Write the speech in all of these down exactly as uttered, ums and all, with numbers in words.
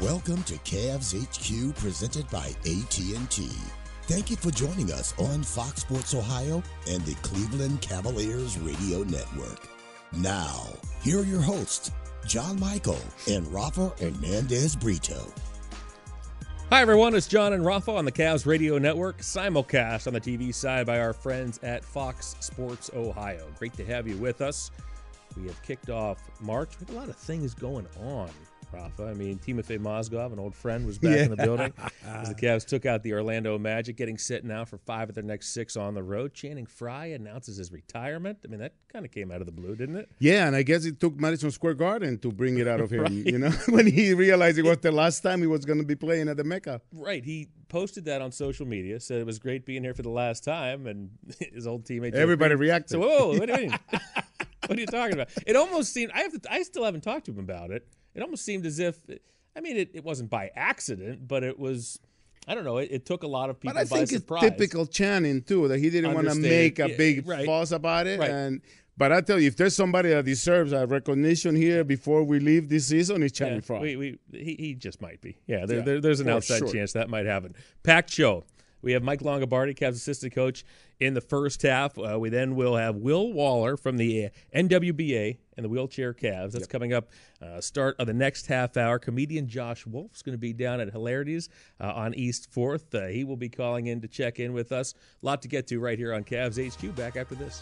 Welcome to Cavs H Q, presented by A T and T. Thank you for joining us on Fox Sports Ohio and the Cleveland Cavaliers Radio Network. Now, here are your hosts, John Michael and Rafa Hernandez Brito. Hi, everyone. It's John and Rafa on the Cavs Radio Network, simulcast on the T V side by our friends at Fox Sports Ohio. Great to have you with us. We have kicked off March. We have a lot of things going on, Rafa. I mean, Timofey Mozgov, an old friend, was back yeah. in the building as the Cavs took out the Orlando Magic, getting set now for five of their next six on the road. Channing Frye announces his retirement. I mean, that kind of came out of the blue, didn't it? Yeah, and I guess it took Madison Square Garden to bring it out of him, right. you know, when he realized it was the last time he was going to be playing at the Mecca. Right. He posted that on social media, said it was great being here for the last time, and his old teammate. Everybody reacted. So, whoa, what do you mean? What are you talking about? It almost seemed, I have to, I still haven't talked to him about it. It almost seemed as if, I mean, it, it wasn't by accident, but it was, I don't know, it, it took a lot of people by surprise. But I think it's typical Channing, too, that he didn't want to make a big yeah, right. fuss about it. Right. And But I tell you, if there's somebody that deserves a recognition here before we leave this season, it's Channing yeah, Frye. We, we, he, he just might be. Yeah, there, yeah there, there's an oh, outside sure. chance that might happen. Packed show. We have Mike Longobardi, Cavs assistant coach, in the first half. Uh, we then will have Will Waller from the N W B A and the Wheelchair Cavs. That's yep. coming up uh, start of the next half hour. Comedian Josh Wolf's going to be down at Hilarities uh, on East fourth. Uh, he will be calling in to check in with us. A lot to get to right here on Cavs H Q. Back after this.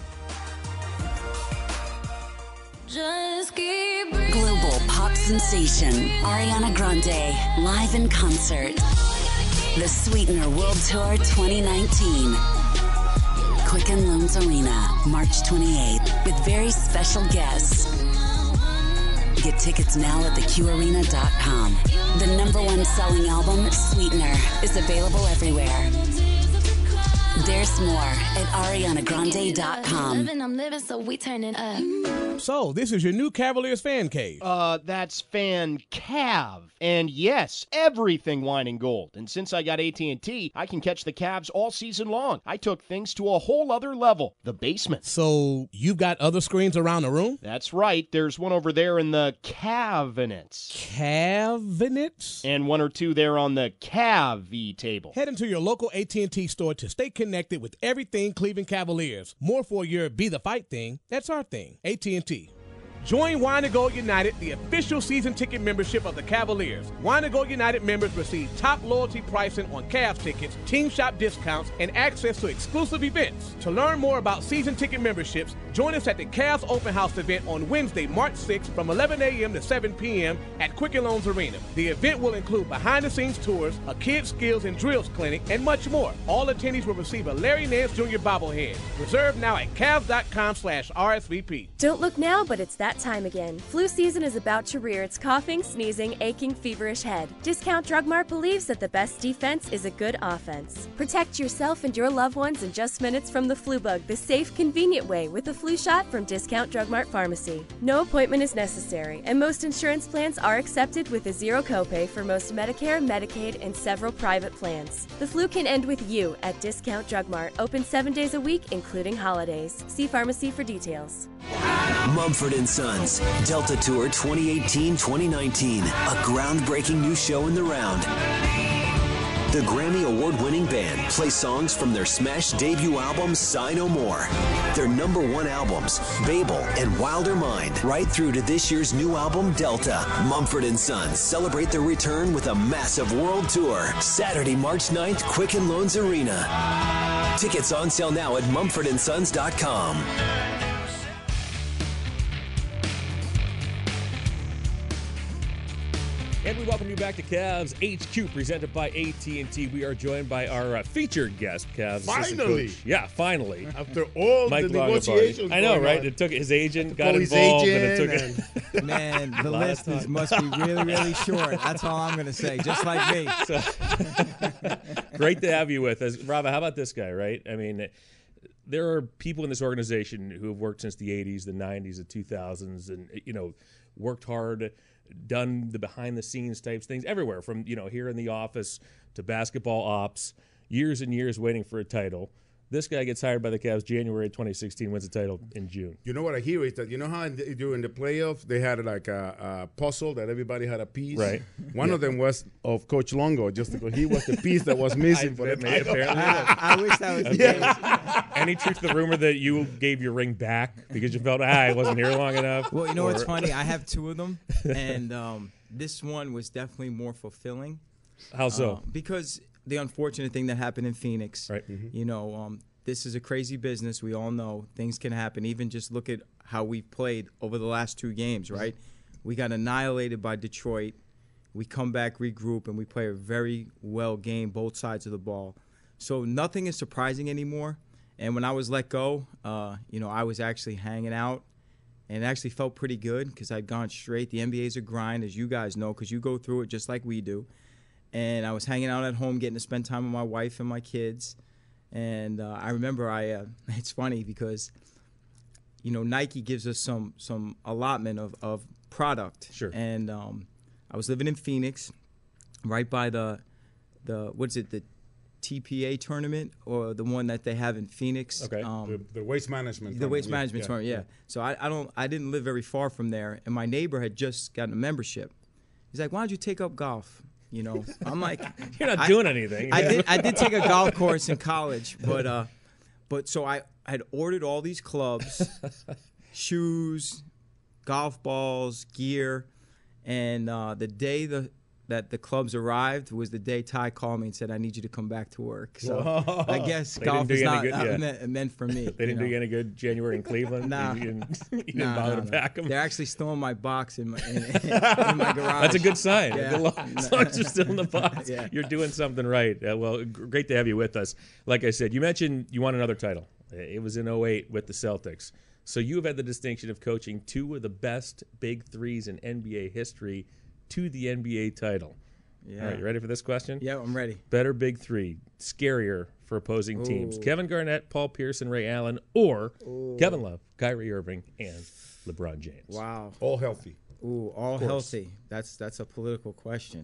Just keep Global pop sensation Ariana Grande live in concert. The Sweetener World Tour twenty nineteen. Quicken Loans Arena, March twenty-eighth, with very special guests. Get tickets now at the q arena dot com. The number one selling album, Sweetener, is available everywhere. There's more at ariana grande dot com. I'm living, so we turn it up. So, this is your new Cavaliers fan cave. Uh, that's Fan Cav. And yes, everything wine and gold. And since I got A T and T, I can catch the Cavs all season long. I took things to a whole other level, the basement. So, you've got other screens around the room? That's right. There's one over there in the cabinets. Cabinets? And one or two there on the Cav table. Head into your local A T and T store to stay connected with everything Cleveland Cavaliers. More for your Be the Fight thing. That's our thing. A T and T. Join Wine and Gold United, the official season ticket membership of the Cavaliers. Wine and Gold United members receive top loyalty pricing on Cavs tickets, team shop discounts, and access to exclusive events. To learn more about season ticket memberships, join us at the Cavs Open House event on Wednesday, March sixth from eleven a.m. to seven p.m. at Quicken Loans Arena. The event will include behind-the-scenes tours, a kids skills and drills clinic, and much more. All attendees will receive a Larry Nance Junior bobblehead. Reserve now at cavs dot com slash R S V P. Don't look now, but it's that time again. Flu season is about to rear its coughing, sneezing, aching, feverish head. Discount Drug Mart believes that the best defense is a good offense. Protect yourself and your loved ones in just minutes from the flu bug the safe, convenient way with a flu shot from Discount Drug Mart Pharmacy. No appointment is necessary, and most insurance plans are accepted with a zero copay for most Medicare, Medicaid, and several private plans. The flu can end with you at Discount Drug Mart, open seven days a week, including holidays. See pharmacy for details. Mumford and Sons, Delta Tour twenty eighteen twenty nineteen, a groundbreaking new show in the round. The Grammy Award-winning band plays songs from their smash debut album, Sigh No More. Their number one albums, Babel and Wilder Mind, right through to this year's new album, Delta. Mumford and Sons celebrate their return with a massive world tour. Saturday, March ninth, Quicken Loans Arena. Tickets on sale now at mumford and sons dot com. And we welcome you back to Cavs H Q, presented by A T and T. We are joined by our uh, featured guest, Cavs Finally. Coach. Yeah, finally. After all Mike the negotiations. I know, right? On. It took his agent, got his involved, agent and it took and... Man, the list is, must be really, really short. That's all I'm going to say, just like me. So, great to have you with us. Rava, how about this guy, right? I mean, there are people in this organization who have worked since the eighties, the nineties, the two thousands, and, you know, worked hard, done the behind-the-scenes types things everywhere, from, you know, here in the office to basketball ops, years and years waiting for a title. This guy gets hired by the Cavs January twenty sixteen, wins the title in June. You know what I hear is that, you know how in the, during the playoffs they had like a, a puzzle that everybody had a piece? Right. One yeah. of them was of Coach Longo, just because he was the piece that was missing for the title. Apparently. I, I wish that was the yeah. Any truth to the rumor that you gave your ring back because you felt, ah, I wasn't here long enough? Well, you know or... what's funny? I have two of them, and um, this one was definitely more fulfilling. How so? Uh, because the unfortunate thing that happened in Phoenix, right. mm-hmm. you know, um, this is a crazy business. We all know things can happen. Even just look at how we've played over the last two games, right? We got annihilated by Detroit. We come back, regroup, and we play a very well game, both sides of the ball. So nothing is surprising anymore. And when I was let go, uh, you know, I was actually hanging out, and it actually felt pretty good because I'd gone straight. The N B A is a grind, as you guys know, because you go through it just like we do. And I was hanging out at home, getting to spend time with my wife and my kids. And uh, I remember I, uh, it's funny because, you know, Nike gives us some some allotment of, of product. Sure. And um, I was living in Phoenix, right by the, the what is it, the T P A tournament, or the one that they have in Phoenix. Okay. Um, the, the waste management. The tournament. waste management yeah, tournament, yeah. yeah. So I, I don't, I didn't live very far from there, and my neighbor had just gotten a membership. He's like, "Why don't you take up golf?" You know, I'm like, "You're not I, doing anything." I did, I did take a golf course in college, but, uh, but so I had ordered all these clubs, shoes, golf balls, gear, and uh, the day the that the clubs arrived was the day Ty called me and said, "I need you to come back to work." So Whoa. I guess They golf is not good, yeah. meant, meant for me. They didn't do you any good January in Cleveland? Nah. You didn't, you didn't nah, bother nah, to nah. pack them? They're actually still in my box in my, in, in my garage. That's a good sign. Yeah. As long as you're still in the box, Yeah. you're doing something right. Uh, well, g- great to have you with us. Like I said, you mentioned you won another title. It was in oh eight with the Celtics. So you have had the distinction of coaching two of the best big threes in N B A history to the N B A title. Yeah. All right, you ready for this question? Yeah, I'm ready. Better big three, scarier for opposing Ooh. teams. Kevin Garnett, Paul Pierce, and Ray Allen, or Ooh. Kevin Love, Kyrie Irving, and LeBron James. Wow. All healthy. Ooh, all healthy. That's that's a political question.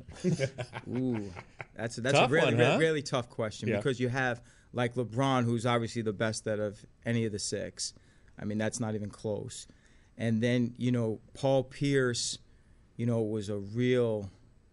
Ooh, that's a, that's Tough a really one, huh? really, really tough question Yeah. because you have like LeBron, who's obviously the best out of any of the six. I mean, that's not even close. And then you know Paul Pierce, you know, was a real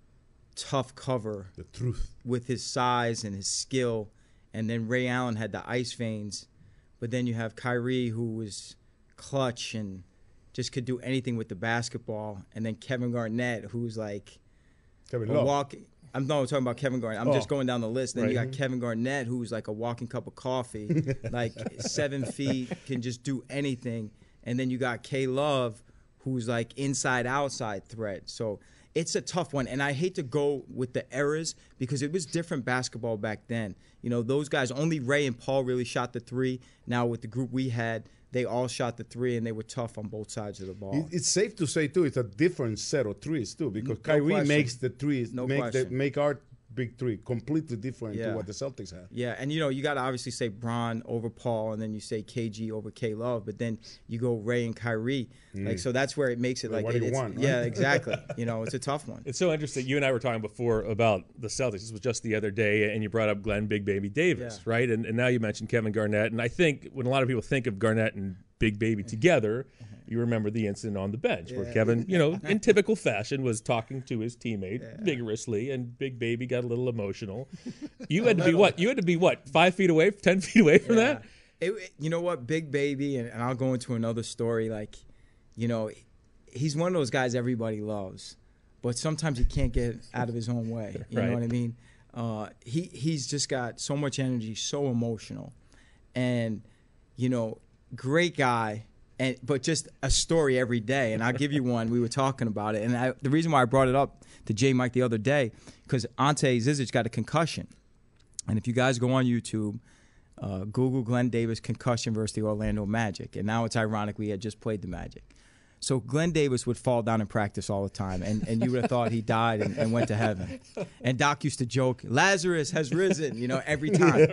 tough cover. The truth. With his size and his skill. And then Ray Allen had the ice veins. But then you have Kyrie, who was clutch and just could do anything with the basketball. And then Kevin Garnett, who's like Kevin a Love. walking. I'm not talking about Kevin Garnett. I'm Oh. just going down the list. Then you Right. got Kevin Garnett, who's like a walking cup of coffee, like seven feet, can just do anything. And then you got K Love, who's like inside outside threat. So it's a tough one, and I hate to go with the eras because it was different basketball back then. You know, those guys, only Ray and Paul really shot the three. Now with the group we had, they all shot the three, and they were tough on both sides of the ball. It- It's safe to say too. It's a different set of threes too, because No Kyrie question. makes the threes, No make the, question. make our big three completely different Yeah. to what the Celtics have. Yeah, and you know, you got to obviously say Bron over Paul, and then you say K G over K Love, but then you go Ray and Kyrie. Like, so that's where it makes it Well, like what it, do you it's, want, right? yeah, exactly. You know, it's a tough one. It's so interesting. You and I were talking before about the Celtics. This was just the other day, and you brought up Glenn Big Baby Davis, Yeah. right? And, and now you mentioned Kevin Garnett. And I think when a lot of people think of Garnett and Big Baby together, you remember the incident on the bench where Yeah. Kevin, you know, in typical fashion, was talking to his teammate vigorously, and Big Baby got a little emotional. You had to be what? You had to be what? Five feet away, ten feet away from Yeah. that? It, it- you know what, Big Baby, and, and I'll go into another story. Like, you know, he's one of those guys everybody loves, but sometimes he can't get out of his own way. You Right. know what I mean? Uh, he he's just got so much energy, so emotional, and you know, great guy. And but just a story every day, and I'll give you one. We were talking about it, and I, the reason why I brought it up to J Mike the other day, because Ante Zizic got a concussion, and if you guys go on YouTube, uh, Google Glenn Davis concussion versus the Orlando Magic, and now it's ironic we had just played the Magic. So Glenn Davis would fall down in practice all the time, and, and you would have thought he died and, and went to heaven. And Doc used to joke, Lazarus has risen, you know, every time.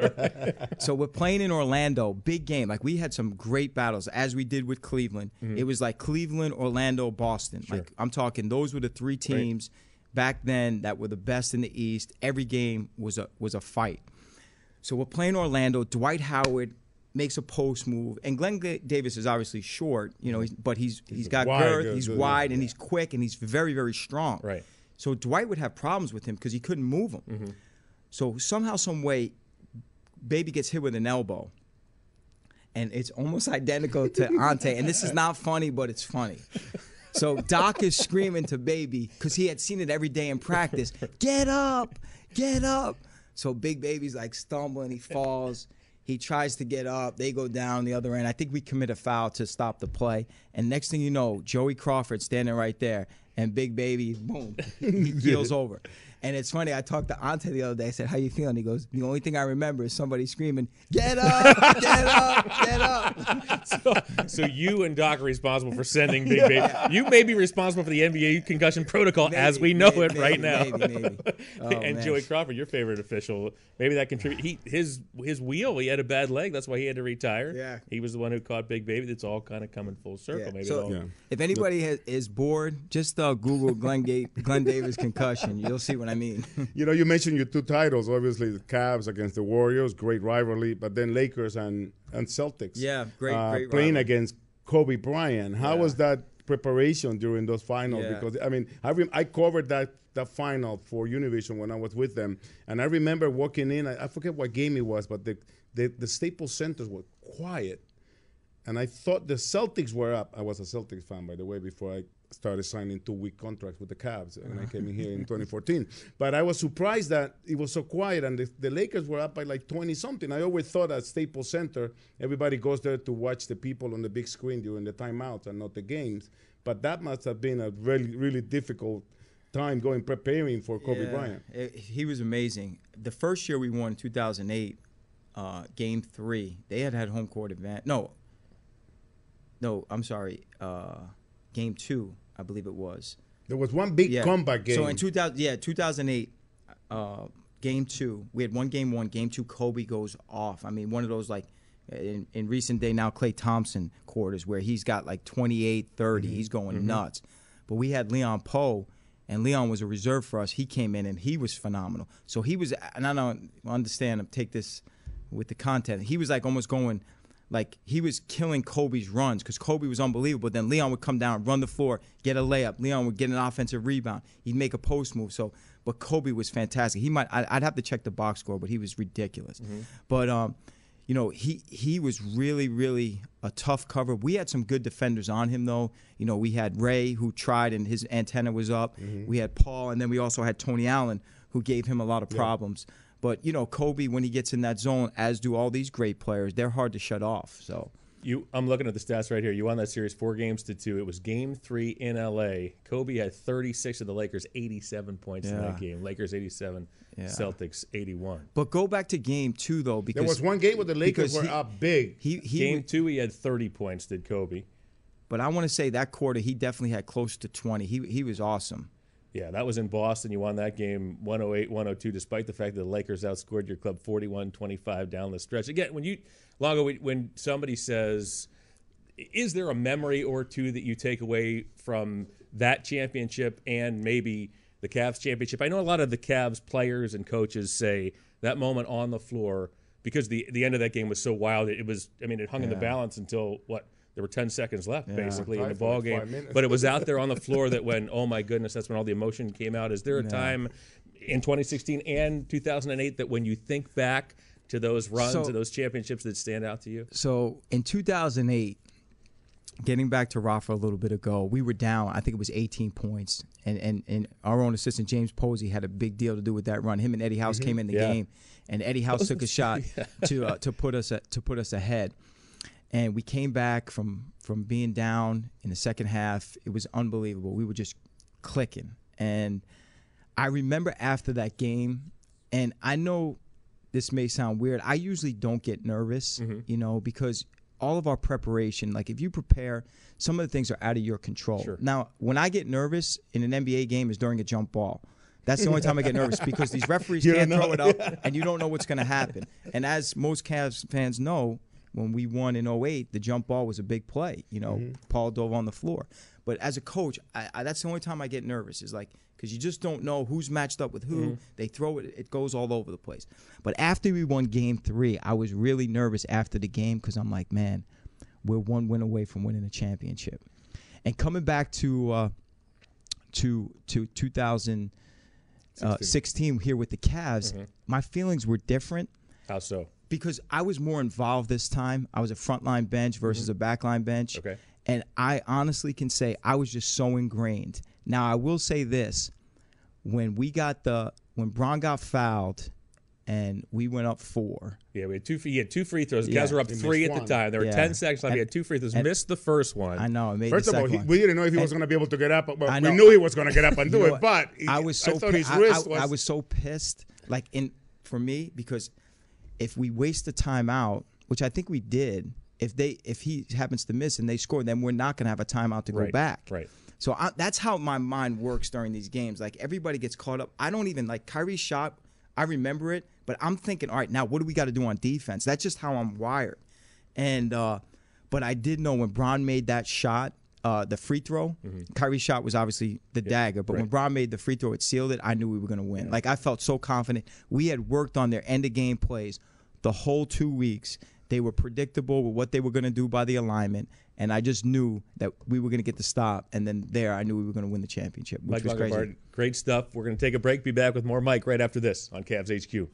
So we're playing in Orlando, big game. Like, we had some great battles, as we did with Cleveland. Mm-hmm. It was like Cleveland, Orlando, Boston. Sure. Like, I'm talking, those were the three teams back then that were the best in the East. Every game was a was a fight. So we're playing Orlando. Dwight Howard makes a post move, and Glenn Davis is obviously short, you know, he's, but he's he's got wide, girth, good, he's good, wide, yeah. and he's quick, and he's very, very strong. Right. So Dwight would have problems with him because he couldn't move him. Mm-hmm. So somehow, some way, Baby gets hit with an elbow, and it's almost identical to Ante. And this is not funny, but it's funny. So Doc is screaming to Baby because he had seen it every day in practice. Get up, get up. So Big Baby's like stumbling, he falls. He tries to get up. They go down the other end. I think we commit a foul to stop the play. And next thing you know, Joey Crawford standing right there. And Big Baby, boom, he keels over. And it's funny, I talked to Ante the other day. I said, how you feeling? He goes, the only thing I remember is somebody screaming, get up, get up, get up. So, so you and Doc are responsible for sending Big Baby. You may be responsible for the N B A concussion protocol Maybe, as we know maybe, it right maybe, now. Maybe, maybe. Oh, and man. Joey Crawford, your favorite official, maybe that contributed. He his his wheel, he had a bad leg. That's why he had to retire. Yeah. He was the one who caught Big Baby. That's all kind of coming full circle. Yeah. Maybe So, it all, Yeah. if anybody has, is bored, just uh, Google Glenn, Ga- Glenn Davis concussion. You'll see what I mean. You know, you mentioned your two titles. Obviously, the Cavs against the Warriors, great rivalry. But then Lakers and, and Celtics. Yeah, great, uh, great playing rivalry. against Kobe Bryant. How Yeah. was that preparation during those finals? Yeah. Because I mean, I rem- I covered that that final for Univision when I was with them, and I remember walking in. I, I forget what game it was, but the the, the Staples Centers were quiet, and I thought the Celtics were up. I was a Celtics fan, by the way, before I started signing two-week contracts with the Cavs when I came in here in twenty fourteen. But I was surprised that it was so quiet, and the, the Lakers were up by like twenty-something. I always thought at Staples Center, everybody goes there to watch the people on the big screen during the timeouts and not the games. But that must have been a really, really difficult time going preparing for Kobe Yeah, Bryant. it- he was amazing. The first year we won in two thousand eight, uh, game three, they had had home court advantage. No, no, I'm sorry. Uh, game two, I believe it was. There was one big Yeah. comeback game. So in two thousand, yeah, two thousand eight, uh, game two, we had one game one. Game two, Kobe goes off. I mean, one of those like in, in recent day now, Klay Thompson quarters where he's got like twenty-eight, thirty. Mm-hmm. He's going nuts. But we had Leon Poe, and Leon was a reserve for us. He came in and he was phenomenal. So he was, and I don't understand. Take this with the content. He was like almost going. Like, he was killing Kobe's runs because Kobe was unbelievable. Then Leon would come down, run the floor, get a layup. Leon would get an offensive rebound. He'd make a post move. So, but Kobe was fantastic. He might, I, I'd have to check the box score, but he was ridiculous. Mm-hmm. But, um, you know, he he was really, really a tough cover. We had some good defenders on him, though. You know, we had Ray, who tried, and his antenna was up. Mm-hmm. We had Paul, and then we also had Tony Allen, who gave him a lot of problems. Yeah. But, you know, Kobe, when he gets in that zone, as do all these great players, they're hard to shut off. So you, I'm looking at the stats right here. You won that series four games to two. It was game three in L A. Kobe had thirty-six of the Lakers, eighty-seven points yeah. in that game. Lakers eighty-seven, yeah. Celtics eighty-one. But go back to game two, though, because there was one game where the Lakers were he, up big. He, he, game two, he had thirty points, did Kobe. But I want to say that quarter, he definitely had close to twenty. He he was awesome. Yeah, that was in Boston. You won that game one oh eight one oh two, despite the fact that the Lakers outscored your club forty-one twenty-five down the stretch. Again, when you, Longo, when somebody says, is there a memory or two that you take away from that championship and maybe the Cavs championship? I know a lot of the Cavs players and coaches say that moment on the floor, because the the end of that game was so wild, it was, I mean, it hung yeah. in the balance until, what, there were ten seconds left, yeah. basically, in the ball game. But it was out there on the floor that when, oh, my goodness, that's when all the emotion came out. Is there a yeah. time in twenty sixteen and two thousand eight that when you think back to those runs so, and those championships that stand out to you? So in two thousand eight, getting back to Rafa a little bit ago, we were down, I think it was eighteen points. And, and, and our own assistant, James Posey, had a big deal to do with that run. Him and Eddie House mm-hmm. came in the yeah. game, and Eddie House took a shot yeah. to uh, to put us to put us ahead. And we came back from, from being down in the second half. It was unbelievable. We were just clicking. And I remember after that game, and I know this may sound weird, I usually don't get nervous, mm-hmm. you know, because all of our preparation, like if you prepare, some of the things are out of your control. Sure. Now, when I get nervous in an N B A game is during a jump ball. That's the only time I get nervous because these referees can't throw it up, and you don't know what's going to happen. And as most Cavs fans know, when we won in oh eight, the jump ball was a big play. You know, mm-hmm. Paul dove on the floor. But as a coach, I, I, that's the only time I get nervous is like because you just don't know who's matched up with who. Mm-hmm. They throw it, it goes all over the place. But after we won game three, I was really nervous after the game because I'm like, man, we're one win away from winning a championship. And coming back to uh, to to two thousand sixteen here with the Cavs, mm-hmm. my feelings were different. How so? Because I was more involved this time. I was a frontline bench versus mm-hmm. a backline bench. Okay. And I honestly can say I was just so ingrained. Now, I will say this. When we got the – when Bron got fouled and we went up four. Yeah, we had two, he had two free throws. The Yeah. guys were up He three at missed the one. time. There were Yeah. ten seconds left. And- He had two free throws. and- Missed the first one. I know. I made First the of all, second he, one. we didn't know if he was And- going to be able to get up, but I we know. knew he was going to get up and do You know it. what? But he, I was so I thought pi- his I- wrist I, was. I was so pissed, like in for me, because if we waste the timeout, which I think we did, if they if he happens to miss and they score, then we're not going to have a timeout to go Right, back. right. So I, that's how my mind works during these games. Like everybody gets caught up. I don't even like Kyrie's shot. I remember it, but I'm thinking, all right, now what do we got to do on defense? That's just how I'm wired. And uh, but I did know when Bron made that shot, uh, the free throw. Mm-hmm. Kyrie's shot was obviously the yeah, dagger, but right. when Bron made the free throw, it sealed it. I knew we were going to win. Yeah. Like I felt so confident. We had worked on their end of game plays the whole two weeks. They were predictable with what they were going to do by the alignment, and I just knew that we were going to get the stop. And then there, I knew we were going to win the championship, which Mike was Longabardi, crazy. Great stuff. We're going to take a break. Be back with more Mike right after this on Cavs H Q.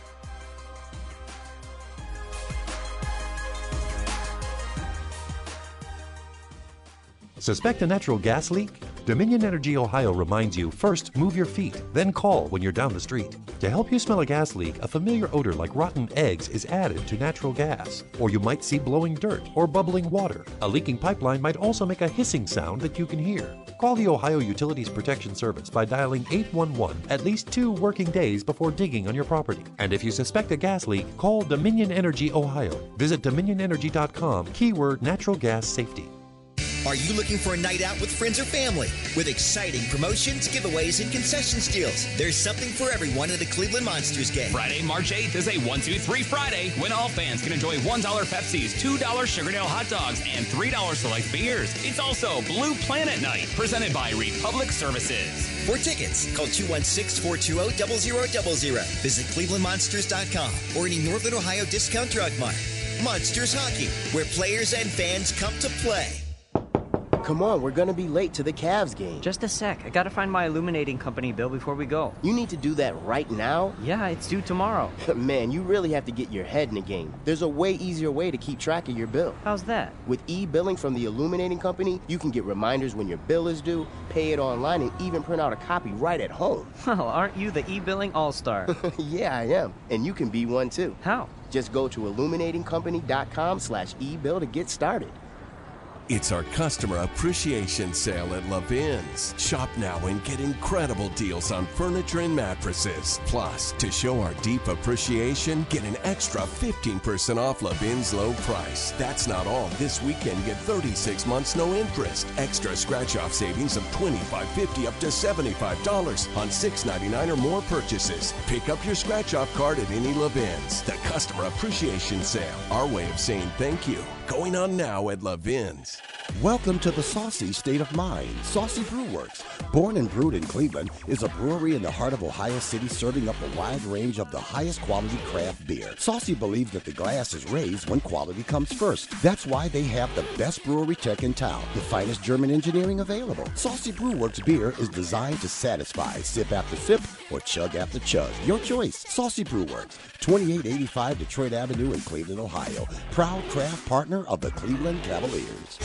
Suspect a natural gas leak? Dominion Energy Ohio reminds you, first move your feet, then call when you're down the street. To help you smell a gas leak, a familiar odor like rotten eggs is added to natural gas. Or you might see blowing dirt or bubbling water. A leaking pipeline might also make a hissing sound that you can hear. Call the Ohio Utilities Protection Service by dialing eight one one at least two working days before digging on your property. And if you suspect a gas leak, call Dominion Energy Ohio. Visit dominion energy dot com, keyword natural gas safety. Are you looking for a night out with friends or family? With exciting promotions, giveaways, and concessions deals, there's something for everyone at a Cleveland Monsters game. Friday, March eighth is a one two three Friday when all fans can enjoy one dollar Pepsis, two dollar Sugardale hot dogs, and three dollar select beers. It's also Blue Planet Night, presented by Republic Services. For tickets, call two one six, four two zero, zero zero zero zero. Visit cleveland monsters dot com or any Northern Ohio discount drug mart. Monsters Hockey, where players and fans come to play. Come on, we're gonna be late to the Cavs game. Just a sec. I gotta find my illuminating company bill before we go. You need to do that right now? Yeah, it's due tomorrow. Man, you really have to get your head in the game. There's a way easier way to keep track of your bill. How's that? With e-billing from the illuminating company, you can get reminders when your bill is due, pay it online, and even print out a copy right at home. Well, aren't you the e-billing all-star? Yeah, I am. And you can be one too. How? Just go to illuminating company dot com slash e-bill to get started. It's our customer appreciation sale at Levin's. Shop now and get incredible deals on furniture and mattresses. Plus, to show our deep appreciation, get an extra fifteen percent off Levin's low price. That's not all. This weekend, get thirty-six months no interest. Extra scratch-off savings of twenty-five fifty up to seventy-five dollars on six ninety-nine or more purchases. Pick up your scratch-off card at any Levin's. The customer appreciation sale. Our way of saying thank you. Going on now at Levin's. Welcome to the Saucy State of Mind. Saucy Brew Works, born and brewed in Cleveland, is a brewery in the heart of Ohio City serving up a wide range of the highest quality craft beer. Saucy believes that the glass is raised when quality comes first. That's why they have the best brewery tech in town, the finest German engineering available. Saucy Brew Works beer is designed to satisfy, sip after sip or chug after chug. Your choice. Saucy Brew Works, twenty-eight eighty-five Detroit Avenue in Cleveland, Ohio. Proud craft partner of the Cleveland Cavaliers.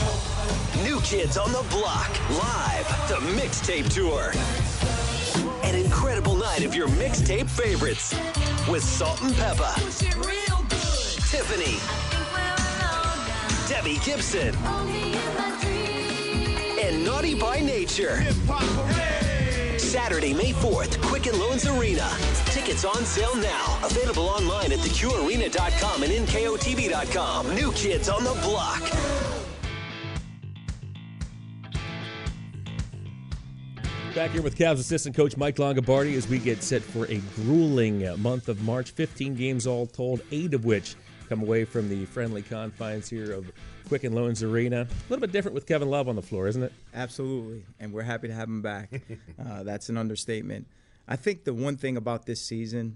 New Kids on the Block, live, the Mixtape Tour. An incredible night of your mixtape favorites with Salt and Peppa, Tiffany, Debbie Gibson, and Naughty by Nature. Saturday, May fourth, Quicken Loans Arena. Tickets on sale now. Available online at the q arena dot com and n k o t v dot com. New Kids on the Block. Back here with Cavs assistant coach Mike Longabardi as we get set for a grueling month of March. fifteen games all told, eight of which come away from the friendly confines here of Quicken Loans Arena. A little bit different with Kevin Love on the floor, isn't it? Absolutely, and we're happy to have him back. uh, that's an understatement. I think the one thing about this season,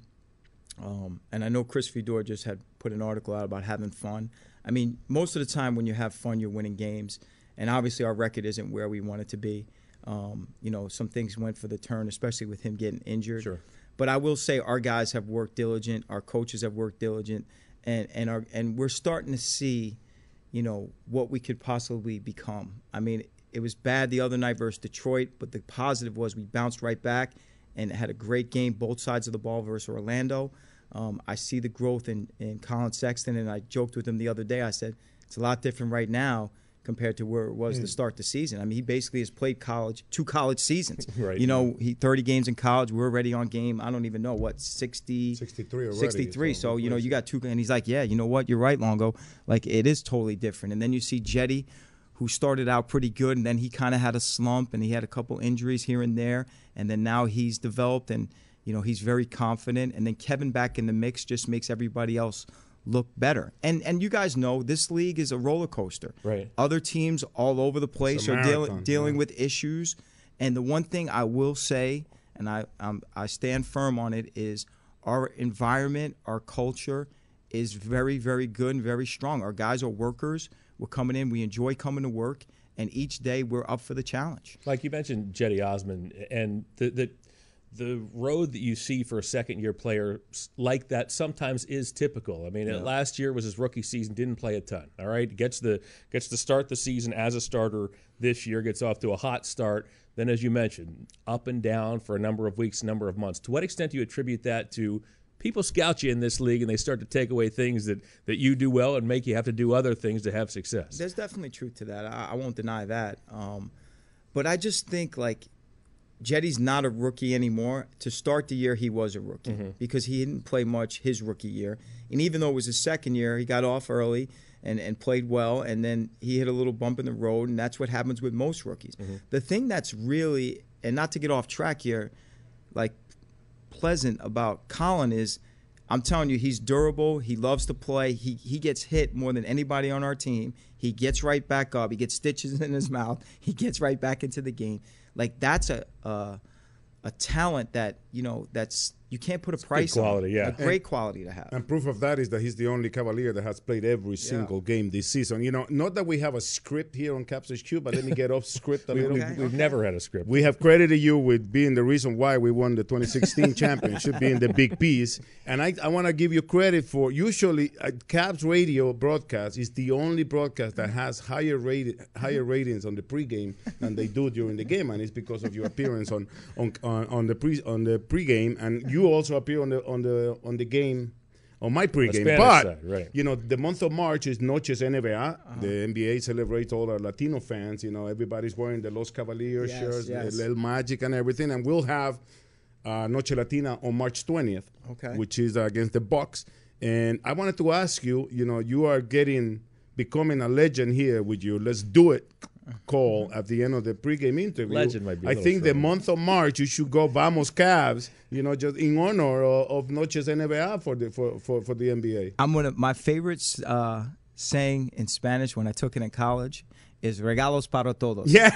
um, and I know Chris Fedor just had put an article out about having fun. I mean, most of the time when you have fun, you're winning games, and obviously our record isn't where we want it to be. Um, you know, some things went for the turn, especially with him getting injured. Sure. But I will say our guys have worked diligent, our coaches have worked diligent, and and our and we're starting to see, you know, what we could possibly become. I mean, it was bad the other night versus Detroit, but the positive was we bounced right back and had a great game, both sides of the ball versus Orlando. Um, I see the growth in, in Colin Sexton, and I joked with him the other day. I said, it's a lot different right now compared to where it was mm. to start the season. I mean, he basically has played college, two college seasons. Right. You know, he thirty games in college. We're already on game, I don't even know, what, sixty? sixty-three already. sixty-three. So, so you know, you got two. And he's like, yeah, you know what? You're right, Longo. Like, it is totally different. And then you see Jetty, who started out pretty good, and then he kind of had a slump, and he had a couple injuries here and there. And then now he's developed, and, you know, he's very confident. And then Kevin back in the mix just makes everybody else look better. And and you guys know this league is a roller coaster. Right. Other teams all over the place are dealing dealing yeah. with issues. And the one thing I will say, and I um, I stand firm on it, is our environment, our culture is very, very good and very strong. Our guys are workers. We're coming in. We enjoy coming to work. And each day we're up for the challenge. Like you mentioned, Jetty Osman, and the the the road that you see for a second-year player like that sometimes is typical. I mean, yeah. last year was his rookie season, didn't play a ton, all right? Gets the gets to start the season as a starter this year, gets off to a hot start. Then, as you mentioned, up and down for a number of weeks, number of months. To what extent do you attribute that to people scout you in this league and they start to take away things that, that you do well and make you have to do other things to have success? There's definitely truth to that. I, I won't deny that. Um, but I just think, like, Jetty's not a rookie anymore. To start the year, he was a rookie mm-hmm. because he didn't play much his rookie year. And even though it was his second year, he got off early and, and played well, and then he hit a little bump in the road, and that's what happens with most rookies. Mm-hmm. The thing that's really, and not to get off track here, like pleasant about Colin is, I'm telling you, he's durable. He loves to play. He he gets hit more than anybody on our team. He gets right back up. He gets stitches in his mouth. He gets right back into the game. Like, that's a a, a talent that, you know, that's you can't put a it's price quality, on. Yeah. A great and, quality to have. And proof of that is that he's the only Cavalier that has played every single yeah. game this season. You know, not that we have a script here on Caps H Q, but let me get off script a we, little. We, we've okay. never had a script. We have credited you with being the reason why we won the twenty sixteen championship, being the big piece. And I, I want to give you credit for, usually, uh, Caps radio broadcast is the only broadcast that has higher rated, higher ratings on the pregame than they do during the game, and it's because of your appearance on on on, on the pre on the pregame, and you also appear on the on the on the game on my pregame. But side, right. you know, the month of March is Noches N B A. Uh-huh. The N B A celebrates all our Latino fans. You know, everybody's wearing the Los Cavaliers yes, shirts, yes. the El Magic, and everything. And we'll have uh, Noche Latina on March twentieth, okay. which is uh, against the Bucks. And I wanted to ask you. You know, you are getting becoming a legend here with you. Let's do it. Call at the end of the pregame interview. Legend might be. I think the month of March you should go Vamos Cavs. You know, just in honor of, of Noches N B A for the for, for, for the N B A. I'm gonna my favorite uh, saying in Spanish when I took it in college is regalos para todos. Yeah.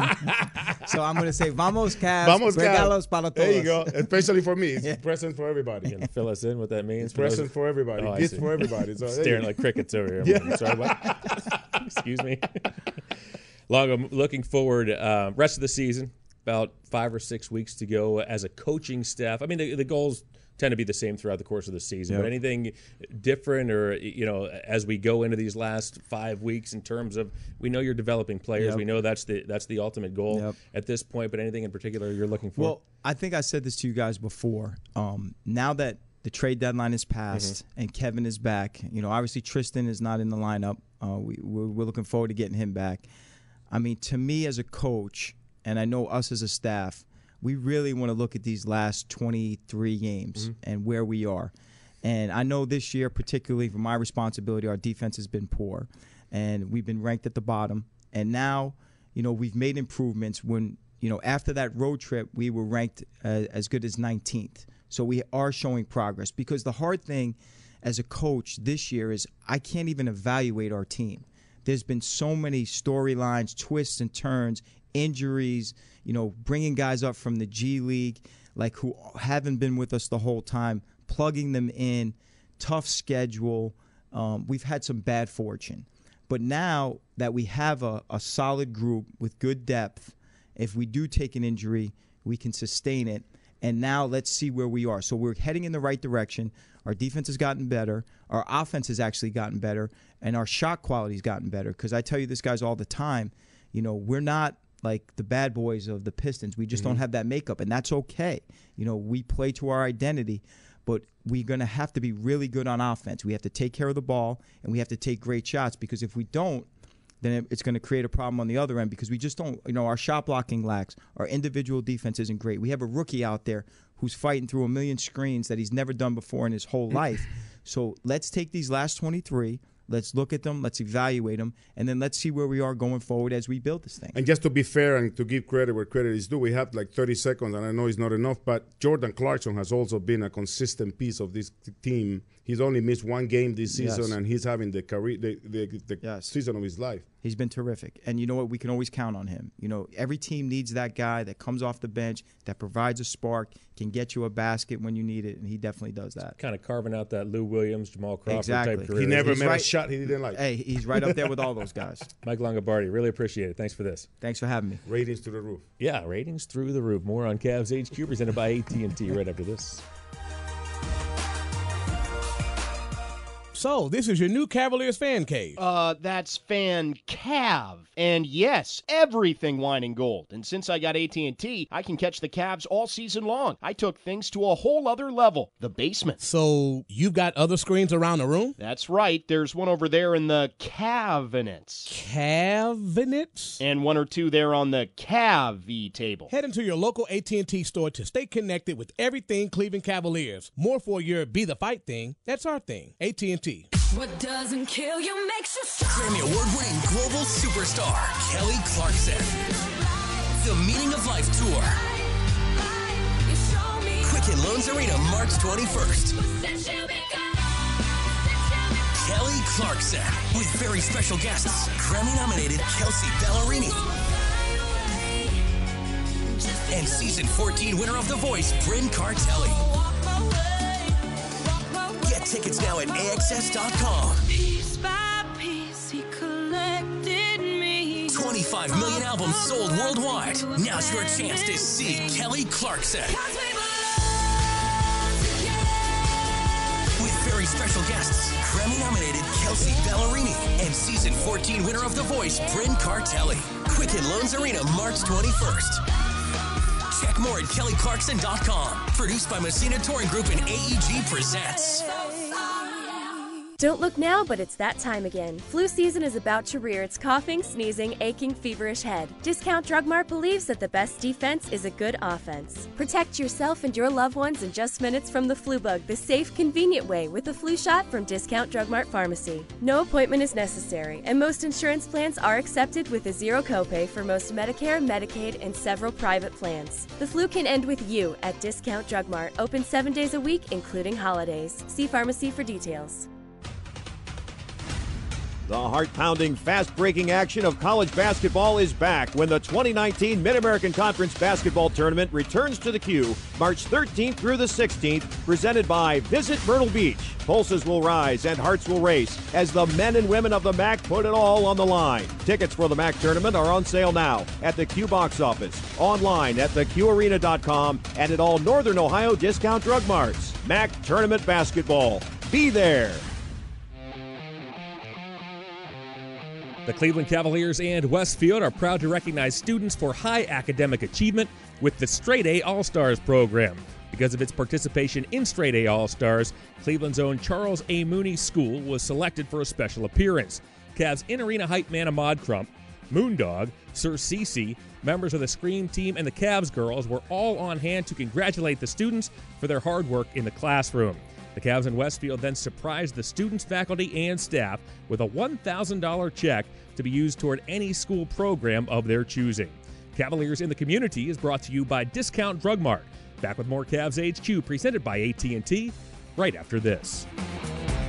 So I'm gonna say Vamos Cavs. Vamos regalos Cavs. para todos. There you go. Especially for me, it's yeah. present for everybody. You can fill us in what that means. It's present for everybody. Oh, Gift for everybody. So, staring like crickets over here. Yeah. Sorry, what? Excuse me. Longo, looking forward, uh, rest of the season, about five or six weeks to go as a coaching staff. I mean, the, the goals tend to be the same throughout the course of the season, yep. but anything different or, you know, as we go into these last five weeks in terms of, we know you're developing players. Yep. We know that's the that's the ultimate goal yep. at this point, but anything in particular you're looking for? Well, I think I said this to you guys before. Um, now that the trade deadline is passed mm-hmm. and Kevin is back, you know, obviously Tristan is not in the lineup. Uh, we, we're, we're looking forward to getting him back. I mean, to me as a coach, and I know us as a staff, we really want to look at these last twenty-three games mm-hmm. and where we are. And I know this year, particularly for my responsibility, our defense has been poor, and we've been ranked at the bottom. And now, you know, we've made improvements. When, you know, after that road trip, we were ranked uh, as good as nineteenth. So we are showing progress, because the hard thing as a coach this year is I can't even evaluate our team. There's been so many storylines, twists and turns, injuries, you know, bringing guys up from the G League, like who haven't been with us the whole time, plugging them in, tough schedule. Um, we've had some bad fortune. But now that we have a, a solid group with good depth, if we do take an injury, we can sustain it. And now let's see where we are. So we're heading in the right direction. Our defense has gotten better. Our offense has actually gotten better. And our shot quality has gotten better. Because I tell you this, guys, all the time, you know, we're not like the bad boys of the Pistons. We just mm-hmm. don't have that makeup, and that's okay. You know, we play to our identity. But we're going to have to be really good on offense. We have to take care of the ball, and we have to take great shots, because if we don't, then it's going to create a problem on the other end, because we just don't, you know, our shot blocking lacks. Our individual defense isn't great. We have a rookie out there who's fighting through a million screens that he's never done before in his whole life. So let's take these last twenty-three. Let's look at them. Let's evaluate them. And then let's see where we are going forward as we build this thing. And just to be fair and to give credit where credit is due, we have like thirty seconds, and I know it's not enough, but Jordan Clarkson has also been a consistent piece of this t- team. He's only missed one game this season, yes. and he's having the career, the, the, the yes. season of his life. He's been terrific. And you know what? We can always count on him. You know, every team needs that guy that comes off the bench, that provides a spark, can get you a basket when you need it, and he definitely does that. Kind of carving out that Lou Williams, Jamal Crawford exactly. type career. He never he's made right. a shot he didn't like. Hey, he's right up there with all those guys. Mike Longobardi, really appreciate it. Thanks for this. Thanks for having me. Ratings through the roof. Yeah, ratings through the roof. More on Cavs H Q, presented by A T and T right after this. So, this is your new Cavaliers fan cave. Uh, that's Fan Cav. And yes, everything wine and gold. And since I got A T and T, I can catch the Cavs all season long. I took things to a whole other level, the basement. So, you've got other screens around the room? That's right. There's one over there in the cabinets. Cabinets? And one or two there on the Cav table. Head into your local A T and T store to stay connected with everything Cleveland Cavaliers. More for your Be the Fight thing. That's our thing. A T and T. What doesn't kill you makes you strong. Grammy Award-winning global superstar Kelly Clarkson. The Meaning of Life Tour. Quicken Loans Arena, March twenty-first. Kelly Clarkson with very special guests, Grammy-nominated Kelsey Ballerini and season fourteen winner of The Voice, Bryn Cartelli. Tickets now at A X S dot com. Piece by piece, he collected me. twenty-five million albums sold worldwide. Now's your chance to see Kelly Clarkson. With very special guests, Grammy-nominated Kelsey Ballerini and season fourteen winner of The Voice, Bryn Cartelli. Quicken Loans Arena, March twenty-first. Check more at Kelly Clarkson dot com. Produced by Messina Touring Group and A E G presents. Don't look now, but it's that time again. Flu season is about to rear its coughing, sneezing, aching, feverish head. Discount Drug Mart believes that the best defense is a good offense. Protect yourself and your loved ones in just minutes from the flu bug the safe, convenient way with a flu shot from Discount Drug Mart Pharmacy. No appointment is necessary, and most insurance plans are accepted with a zero copay for most Medicare, Medicaid, and several private plans. The flu can end with you at Discount Drug Mart, open seven days a week, including holidays. See pharmacy for details. The heart-pounding, fast-breaking action of college basketball is back when the twenty nineteen Mid-American Conference Basketball Tournament returns to the Q March thirteenth through the sixteenth, presented by Visit Myrtle Beach. Pulses will rise and hearts will race as the men and women of the M A C put it all on the line. Tickets for the M A C tournament are on sale now at the Q box office, online at the q arena dot com, and at all Northern Ohio Discount Drug Marts. M A C Tournament Basketball. Be there. The Cleveland Cavaliers and Westfield are proud to recognize students for high academic achievement with the Straight A All-Stars program. Because of its participation in Straight A All-Stars, Cleveland's own Charles A. Mooney School was selected for a special appearance. Cavs in-arena hype man Ahmad Crump, Moondog, Sir Cece, members of the Scream team, and the Cavs girls were all on hand to congratulate the students for their hard work in the classroom. The Cavs in Westfield then surprised the students, faculty, and staff with a one thousand dollars check to be used toward any school program of their choosing. Cavaliers in the Community is brought to you by Discount Drug Mart. Back with more Cavs H Q presented by A T and T right after this.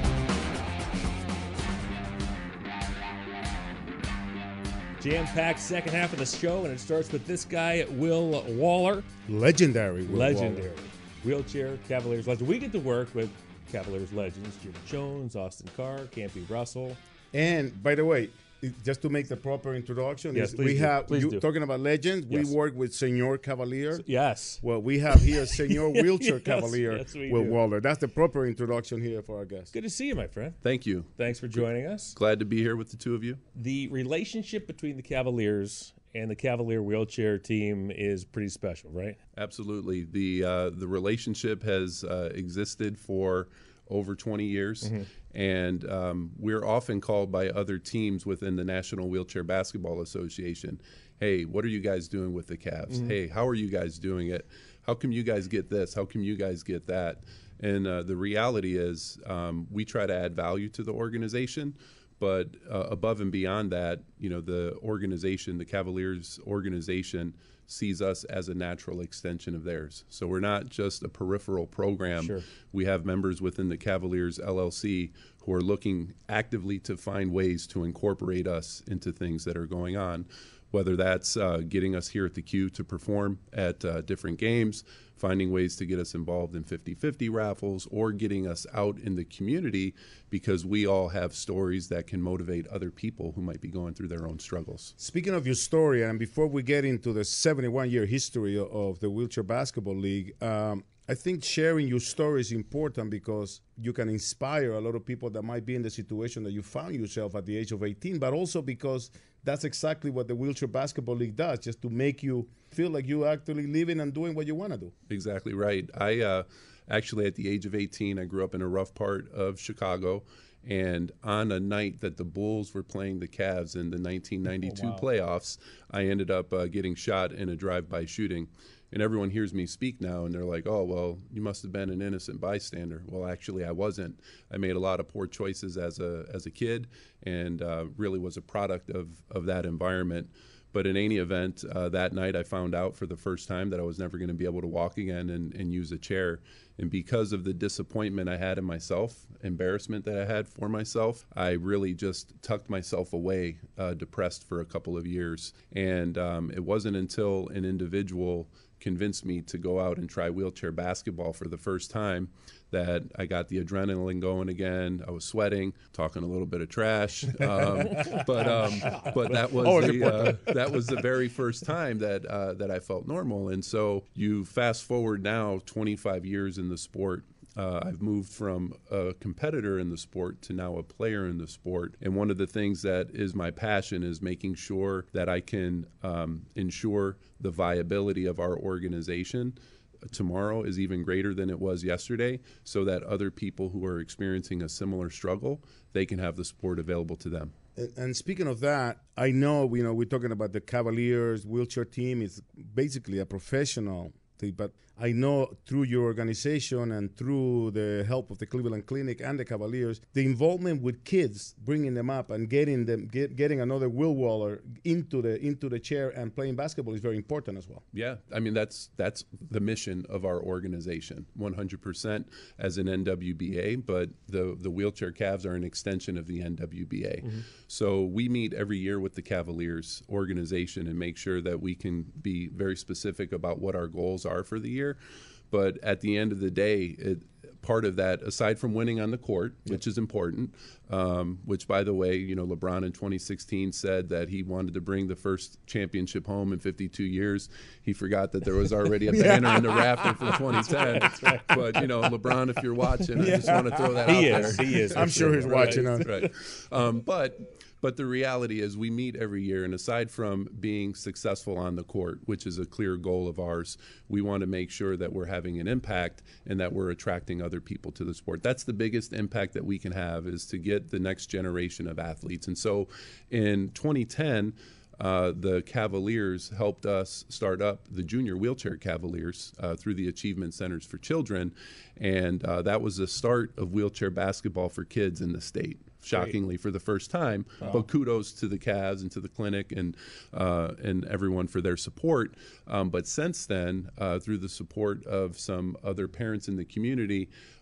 Jam-packed second half of the show, and it starts with this guy, Will Waller. Legendary Will Legendary. Waller. Wheelchair Cavaliers legend. We get to work with Cavaliers legends, Jim Jones, Austin Carr, Campy Russell. And, by the way, just to make the proper introduction, yes, is we do. have Please you do. talking about legends. Yes. We work with Senor Cavalier. Yes. Well, we have here Senor Wheelchair yes, Cavalier yes, Will do. Waller. That's the proper introduction here for our guest. Good to see you, my friend. Thank you. Thanks for joining us. Glad to be here with the two of you. The relationship between the Cavaliers and the Cavalier wheelchair team is pretty special, right? Absolutely. The uh, the relationship has uh, existed for over twenty years, mm-hmm. and um, we're often called by other teams within the National Wheelchair Basketball Association. Hey, what are you guys doing with the Cavs? Mm-hmm. Hey, how are you guys doing it? How come you guys get this? How come you guys get that? And uh, the reality is um, we try to add value to the organization. But uh, above and beyond that, you know, the organization, the Cavaliers organization, sees us as a natural extension of theirs. So we're not just a peripheral program. Sure. We have members within the Cavaliers L L C who are looking actively to find ways to incorporate us into things that are going on, whether that's uh, getting us here at the Q to perform at uh, different games, finding ways to get us involved in fifty-fifty raffles, or getting us out in the community because we all have stories that can motivate other people who might be going through their own struggles. Speaking of your story, and before we get into the seventy-one year history of the Wheelchair Basketball League, um, I think sharing your story is important because you can inspire a lot of people that might be in the situation that you found yourself at the age of eighteen, but also because that's exactly what the Wheelchair Basketball League does, just to make you feel like you're actually living and doing what you want to do. Exactly right. I uh, actually, at the age of eighteen, I grew up in a rough part of Chicago. And on a night that the Bulls were playing the Cavs in the nineteen ninety-two oh, wow. playoffs, I ended up uh, getting shot in a drive-by shooting. And everyone hears me speak now, and they're like, oh, well, you must have been an innocent bystander. Well, actually, I wasn't. I made a lot of poor choices as a as a kid and uh, really was a product of, of that environment. But in any event, uh, that night I found out for the first time that I was never going to be able to walk again and, and use a chair. And because of the disappointment I had in myself, embarrassment that I had for myself, I really just tucked myself away, uh, depressed for a couple of years. And um, it wasn't until an individual convinced me to go out and try wheelchair basketball for the first time that I got the adrenaline going again. I was sweating, talking a little bit of trash, um, but um, but that was oh, the, uh, that was the very first time that uh, that I felt normal. And so you fast forward now, twenty-five years in the sport. Uh, I've moved from a competitor in the sport to now a player in the sport. And one of the things that is my passion is making sure that I can um, ensure the viability of our organization tomorrow is even greater than it was yesterday, so that other people who are experiencing a similar struggle, they can have the support available to them. And, and speaking of that, I know, you know, we're talking about the Cavaliers wheelchair team. It's basically a professional thing, but I know through your organization and through the help of the Cleveland Clinic and the Cavaliers, the involvement with kids, bringing them up and getting them, get, getting another Will Waller into the into the chair and playing basketball is very important as well. Yeah, I mean that's that's the mission of our organization, one hundred percent as an N W B A. But the the wheelchair Cavs are an extension of the N W B A. Mm-hmm. So we meet every year with the Cavaliers organization and make sure that we can be very specific about what our goals are for the year. But at the end of the day, it, part of that, aside from winning on the court, which is important, um, which, by the way, you know, LeBron in twenty sixteen said that he wanted to bring the first championship home in fifty-two years. He forgot that there was already a banner yeah. in the rafter for twenty ten. That's right. That's right. But, you know, LeBron, if you're watching, yeah. I just want to throw that he out is, there. He is. I'm sure, sure he's right. watching us. Right. Um, but... But the reality is we meet every year, and aside from being successful on the court, which is a clear goal of ours, we want to make sure that we're having an impact and that we're attracting other people to the sport. That's the biggest impact that we can have, is to get the next generation of athletes. And so in twenty ten, Uh, the Cavaliers helped us start up the Junior Wheelchair Cavaliers uh, through the Achievement Centers for Children, and uh, that was the start of wheelchair basketball for kids in the state, shockingly, Great. for the first time. Wow. But kudos to the Cavs and to the clinic and uh, and everyone for their support. Um, but since then, uh, through the support of some other parents in the community,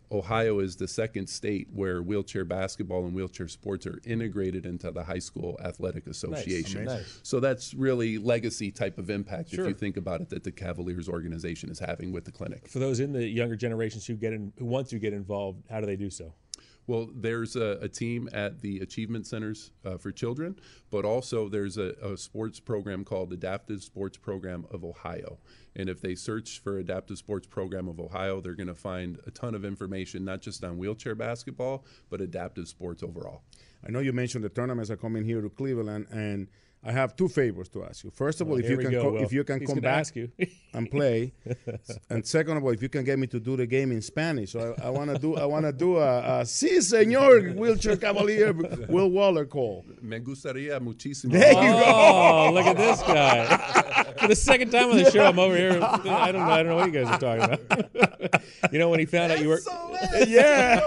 Ohio is the second state where wheelchair basketball and wheelchair sports are integrated into the high school athletic association. Nice. Nice. So that's really legacy type of impact, Sure. if you think about it, that the Cavaliers organization is having with the clinic. For those in the younger generations who get in, who want to get involved, how do they do so? Well, there's a, a team at the Achievement Centers uh, for Children, but also there's a, a sports program called Adaptive Sports Program of Ohio. And if they search for Adaptive Sports Program of Ohio, they're going to find a ton of information, not just on wheelchair basketball, but adaptive sports overall. I know you mentioned the tournaments are coming here to Cleveland, and I have two favors to ask you. First of all, Well, if here you we can go, co- Will. if you can He's come gonna back ask you. and play, and second of all, if you can get me to do the game in Spanish. So I, I want to do I want to do a, a sí señor wheelchair cavalier Will Waller call. Me gustaría muchísimo. There you Oh, look at this guy. For the second time on the show, I'm over here. I don't know. I don't know what you guys are talking about. You know, when he found out you were. Yeah.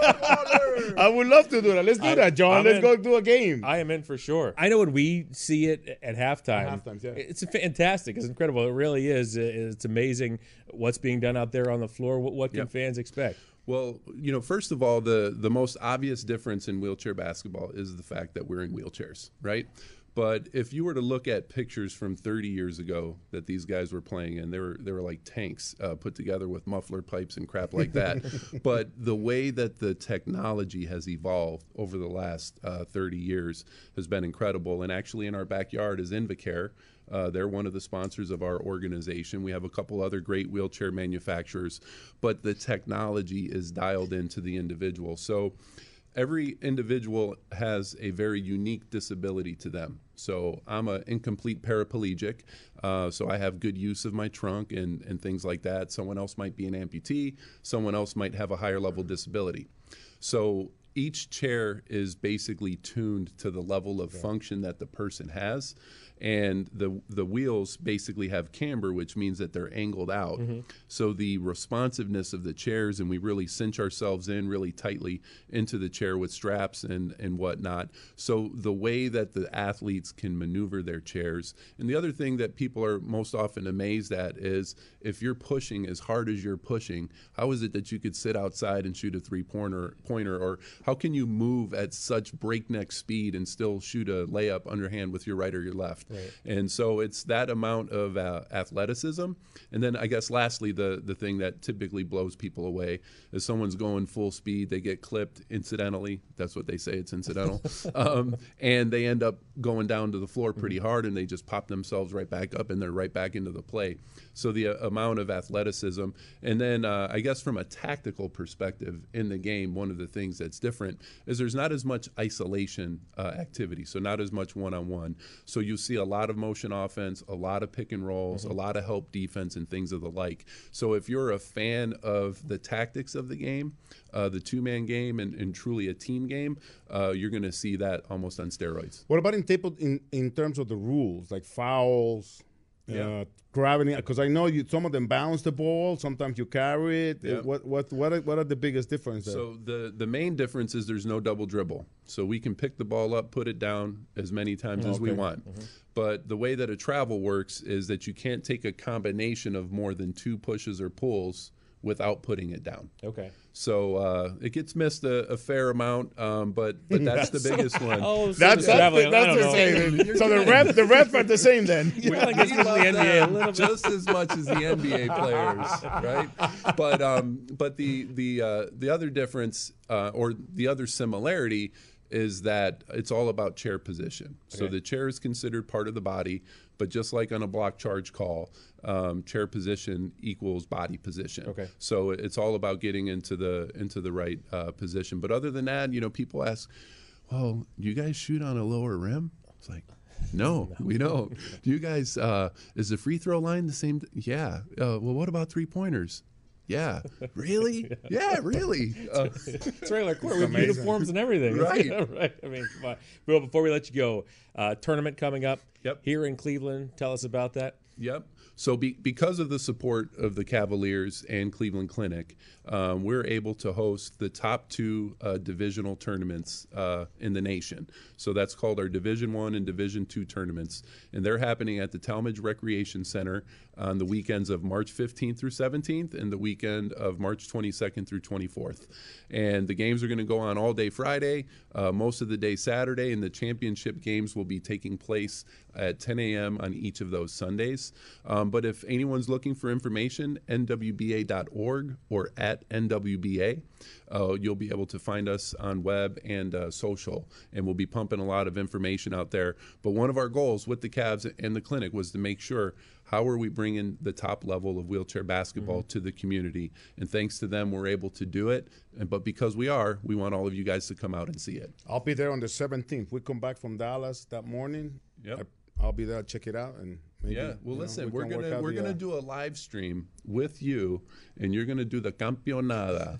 I would love to do that. Let's do I- that, John. I'm Let's in. go do a game. I am in for sure. I know when we see it at halftime, At halftime, yeah. it's fantastic. It's incredible. It really is. It's amazing what's being done out there on the floor. What, what can Yep. fans expect? Well, you know, first of all, the, the most obvious difference in wheelchair basketball is the fact that we're in wheelchairs, right? But if you were to look at pictures from thirty years ago that these guys were playing in, they were they were like tanks uh, put together with muffler pipes and crap like that. But the way that the technology has evolved over the last uh, thirty years has been incredible. And actually, in our backyard is Invacare. Uh, they're one of the sponsors of our organization. We have a couple other great wheelchair manufacturers, but the technology is dialed into the individual. So every individual has a very unique disability to them. So I'm an incomplete paraplegic, uh, so I have good use of my trunk and, and things like that. Someone else might be an amputee. Someone else might have a higher level disability. So each chair is basically tuned to the level of function that the person has. And the the wheels basically have camber, which means that they're angled out. Mm-hmm. So the responsiveness of the chairs, and we really cinch ourselves in really tightly into the chair with straps and, and whatnot. So the way that the athletes can maneuver their chairs. And the other thing that people are most often amazed at is if you're pushing as hard as you're pushing, how is it that you could sit outside and shoot a three-pointer, pointer, or how can you move at such breakneck speed and still shoot a layup underhand with your right or your left? Right. And so it's that amount of uh, athleticism. And then I guess lastly, the, the thing that typically blows people away is someone's going full speed, they get clipped incidentally. That's what they say, it's incidental. um, and they end up going down to the floor pretty hard and they just pop themselves right back up and they're right back into the play. So the uh, amount of athleticism. And then uh, I guess from a tactical perspective in the game, one of the things that's different is there's not as much isolation uh, activity, so not as much one-on-one. So you see a lot of motion offense, a lot of pick and rolls, Mm-hmm. a lot of help defense and things of the like. So if you're a fan of the tactics of the game, uh, the two-man game, and, and truly a team game, uh, you're going to see that almost on steroids. What about in table in, in terms of the rules, like fouls, Yeah. uh, gravity? Because I know you, some of them bounce the ball, sometimes you carry it. Yeah. Uh, What what what are, what are the biggest differences? So the, the main difference is there's no double dribble. So we can pick the ball up, put it down as many times as we Okay. want. But the way that a travel works is that you can't take a combination of more than two pushes or pulls without putting it down. Okay. So uh, it gets missed a, a fair amount, um, but but that's the biggest one. Oh, so That's the that's, traveling, the, I that's don't the know. same. So the ref the refs are the same then. We like this We is the love N B A a them little bit. just as much as the N B A players, right? But um, but the the uh, the other difference uh, or the other similarity is that it's all about chair position. So Okay. the chair is considered part of the body, but just like on a block charge call, um, chair position equals body position. Okay. So it's all about getting into the into the right uh, position. But other than that, you know, people ask, "Well, do you guys shoot on a lower rim?" It's like, no, we don't. Do you guys? Uh, is the free throw line the same? Yeah. Uh, well, what about three pointers? Yeah. Really? Yeah, really. Uh, It's regular court with amazing. uniforms and everything. Right. right. I mean, come on. Bill, before we let you go, uh, tournament coming up Yep. here in Cleveland. Tell us about that. Yep. So be, because of the support of the Cavaliers and Cleveland Clinic, um, we're able to host the top two uh, divisional tournaments uh, in the nation. So that's called our Division One and Division Two tournaments, and they're happening at the Talmadge Recreation Center on the weekends of March fifteenth through seventeenth and the weekend of March twenty-second through twenty-fourth. And the games are going to go on all day Friday, uh, most of the day Saturday, and the championship games will be taking place at ten a.m. on each of those Sundays. Um, but if anyone's looking for information, N W B A dot org or at N W B A. Uh, you'll be able to find us on web and uh, social, and we'll be pumping a lot of information out there. But one of our goals with the Cavs and the clinic was to make sure, how are we bringing the top level of wheelchair basketball mm-hmm. to the community? And thanks to them, we're able to do it. And, but because we are, we want all of you guys to come out and see it. I'll be there on the seventeenth. We come back from Dallas that morning. Yep. I, I'll be there. Check it out. And maybe, yeah, well, listen, know, we we're gonna we're the, gonna uh, do a live stream with you, and you're gonna do the campeonada.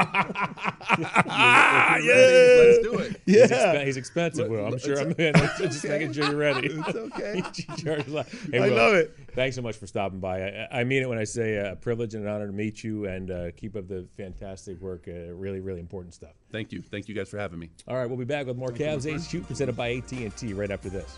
Yeah, let's do it. Yeah, he's, exp- he's expensive. Will. I'm sure. I'm in. Just making sure you're ready. It's okay. Hey, I Will, love it. Thanks so much for stopping by. I, I mean it when I say a privilege and an honor to meet you, and uh, keep up the fantastic work. Uh, really, really important stuff. Thank you. Thank you guys for having me. All right, we'll be back with more Cavs H Q presented by A T and T right after this.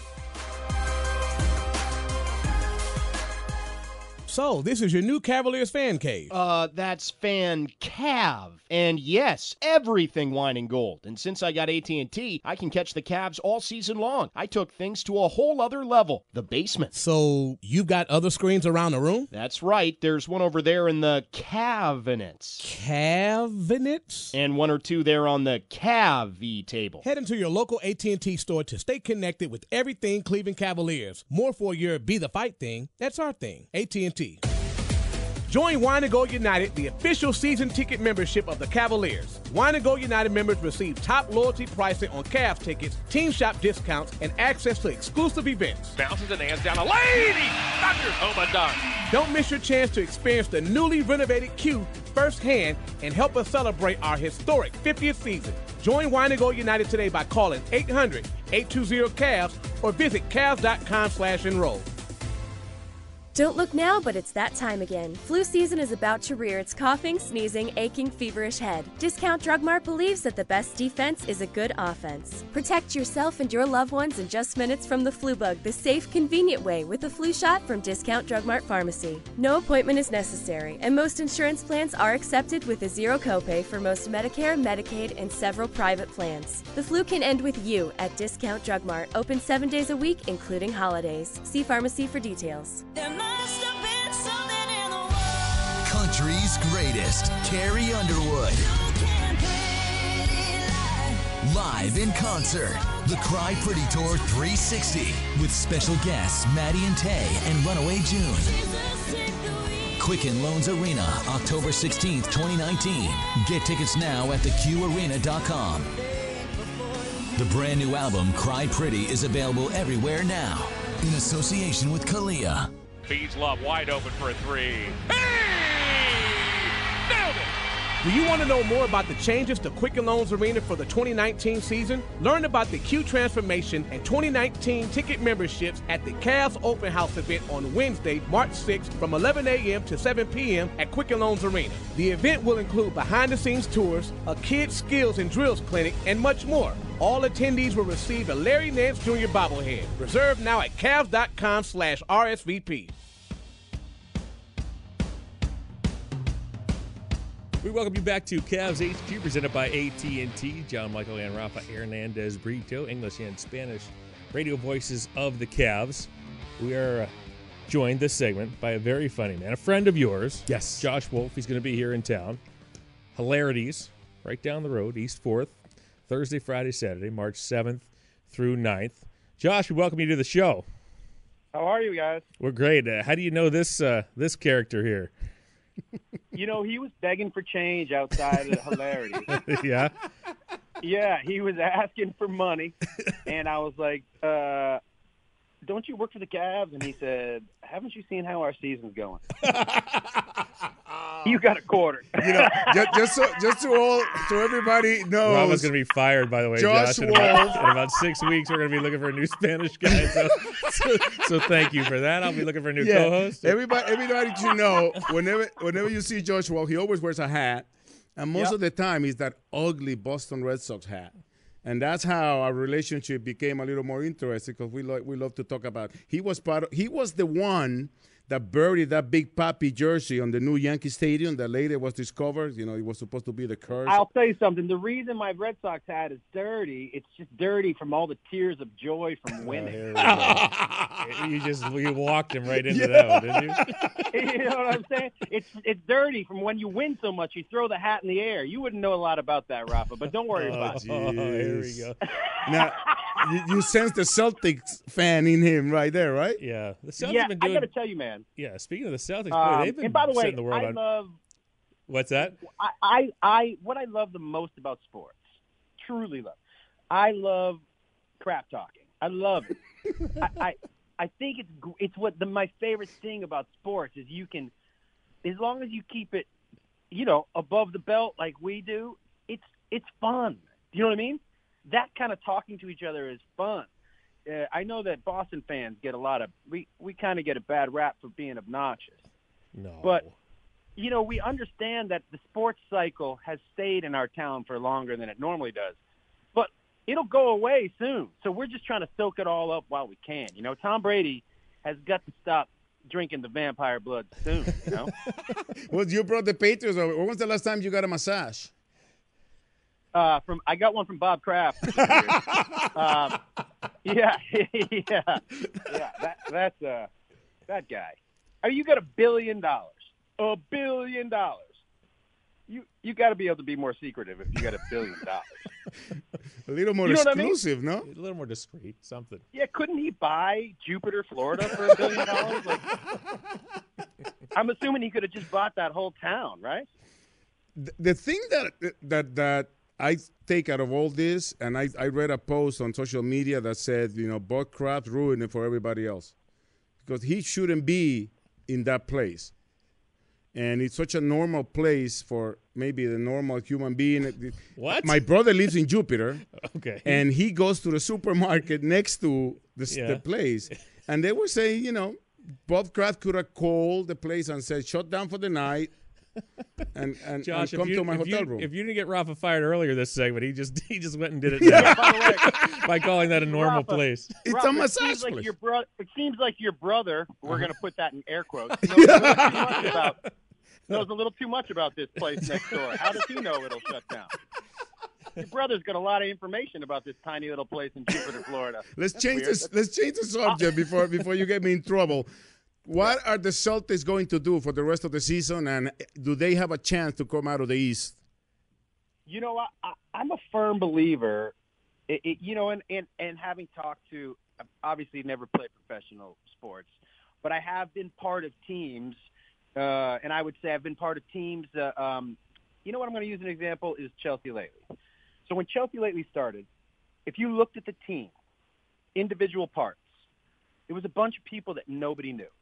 So, this is your new Cavaliers fan cave. Uh, that's Fan Cav. And yes, everything wine and gold. And since I got A T and T, I can catch the Cavs all season long. I took things to a whole other level, the basement. So, you've got other screens around the room? That's right. There's one over there in the cabinets. Cabinets? And one or two there on the Cav table. Head into your local A T and T store to stay connected with everything Cleveland Cavaliers. More for your Be the Fight thing. That's our thing. A T and T. Join Wine and Gold United, the official season ticket membership of the Cavaliers. Wine and Gold United members receive top loyalty pricing on Cavs tickets, team shop discounts, and access to exclusive events. Bounces and hands down a lady! Doctor Homa done. Don't miss your chance to experience the newly renovated Q firsthand and help us celebrate our historic fiftieth season. Join Wine and Gold United today by calling eight hundred, eight two zero, C A V S or visit Cavs dot com slash enroll. Don't look now, but it's that time again. Flu season is about to rear its coughing, sneezing, aching, feverish head. Discount Drug Mart believes that the best defense is a good offense. Protect yourself and your loved ones in just minutes from the flu bug the safe, convenient way with a flu shot from Discount Drug Mart Pharmacy. No appointment is necessary, and most insurance plans are accepted with a zero copay for most Medicare, Medicaid, and several private plans. The flu can end with you at Discount Drug Mart, open seven days a week, including holidays. See pharmacy for details. Country's greatest, Carrie Underwood. Live in concert, the Cry Pretty Tour three sixty with special guests Maddie and Tay and Runaway June. Quicken Loans Arena, October sixteenth, twenty nineteen. Get tickets now at the q arena dot com. The brand new album, Cry Pretty, is available everywhere now. In association with Kalia. Feeds Love wide open for a three. Hey! Nailed it! Do you want to know more about the changes to Quicken Loans Arena for the twenty nineteen season? Learn about the Q Transformation and twenty nineteen ticket memberships at the Cavs Open House event on Wednesday, March sixth from eleven a.m. to seven p.m. at Quicken Loans Arena. The event will include behind-the-scenes tours, a kids skills and drills clinic, and much more. All attendees will receive a Larry Nance Junior bobblehead. Reserve now at Cavs dot com slash R S V P. We welcome you back to Cavs H Q, presented by A T and T. John Michael and Rafa Hernandez Brito, English and Spanish radio voices of the Cavs. We are uh, joined this segment by a very funny man, a friend of yours. Yes. Josh Wolf. He's going to be here in town. Hilarities, right down the road, East fourth, Thursday, Friday, Saturday, March seventh through ninth. Josh, we welcome you to the show. How are you guys? We're great. Uh, how do you know this uh, this character here? You know, he was begging for change outside of Hilarity. Yeah? Yeah, he was asking for money, and I was like, uh, don't you work for the Cavs? And he said, haven't you seen how our season's going? You got a quarter. You know, just, just so just so all so everybody knows, Rafa's going to be fired, by the way, Josh Josh. In about, in about six weeks, we're going to be looking for a new Spanish guy. So, so, so thank you for that. I'll be looking for a new yeah, co-host. Everybody, everybody you know, whenever whenever you see Josh Wolf, he always wears a hat, and most Yep. of the time, he's that ugly Boston Red Sox hat. And that's how our relationship became a little more interesting because we like we love to talk about. He was part of, he was the one that buried that Big Papi jersey on the new Yankee Stadium that later was discovered. You know, it was supposed to be the curse. I'll tell you something. The reason my Red Sox hat is dirty, it's just dirty from all the tears of joy from winning. Oh, you just you walked him right into yeah. that one, didn't you? You know what I'm saying? It's it's dirty from when you win so much. You throw the hat in the air. You wouldn't know a lot about that, Rafa, but don't worry oh, about geez. it. Oh, here we go. Now, you, you sense the Celtics fan in him right there, right? Yeah. The Celtics yeah, have been doing, I got to tell you, man. Yeah, speaking of the Celtics, Um, boy, they've been and by the way, setting the world I on. love. What's that? I, I, I, what I love the most about sports, truly love, I love crap talking. I love it. I, I, I think it's it's what the my favorite thing about sports is you can, as long as you keep it, you know, above the belt like we do, it's it's fun. You know what I mean? That kind of talking to each other is fun. Uh, I know that Boston fans get a lot of we we kind of get a bad rap for being obnoxious. No. But you know, we understand that the sports cycle has stayed in our town for longer than it normally does. But it'll go away soon. So we're just trying to soak it all up while we can. You know, Tom Brady has got to stop drinking the vampire blood soon, you know? Well, you brought the Patriots over. When was the last time you got a massage? Uh, from I got one from Bob Kraft. um, yeah, yeah, yeah. That that's uh, that guy. Oh, you got a billion dollars. A billion dollars. You you got to be able to be more secretive if you got a billion dollars. A little more You know exclusive, what I no? A little more discreet, something. Yeah, couldn't he buy Jupiter, Florida for a billion dollars? Like, I'm assuming he could have just bought that whole town, right? The, the thing that that that I take out of all this, and I, I read a post on social media that said, you know, Bob Kraft ruined it for everybody else because he shouldn't be in that place. And it's such a normal place for maybe the normal human being. What? My brother lives in Jupiter. Okay. And he goes to the supermarket next to the, Yeah. the place. And they were saying, you know, Bob Kraft could have called the place and said, shut down for the night and, and, Josh, and come if you, to my if hotel you, room. If you didn't get Rafa fired earlier this segment, he just he just went and did it now by calling that a normal Rafa, place. It's Rafa, a it massage seems like place. your bro- It seems like your brother, we're going to put that in air quotes, knows a, little too much about, knows a little too much about this place next door. How does he know it'll shut down? Your brother's got a lot of information about this tiny little place in Jupiter, Florida. Let's That's change weird. this. Let's change the subject before before you get me in trouble. What are the Celtics going to do for the rest of the season, and do they have a chance to come out of the East? You know, I, I, I'm a firm believer, it, it, you know, and, and, and having talked to, I've obviously never played professional sports, but I have been part of teams, uh, and I would say I've been part of teams, uh, um, you know what, I'm going to use an example is Chelsea lately. So when Chelsea lately started, if you looked at the team, individual parts, it was a bunch of people that nobody knew.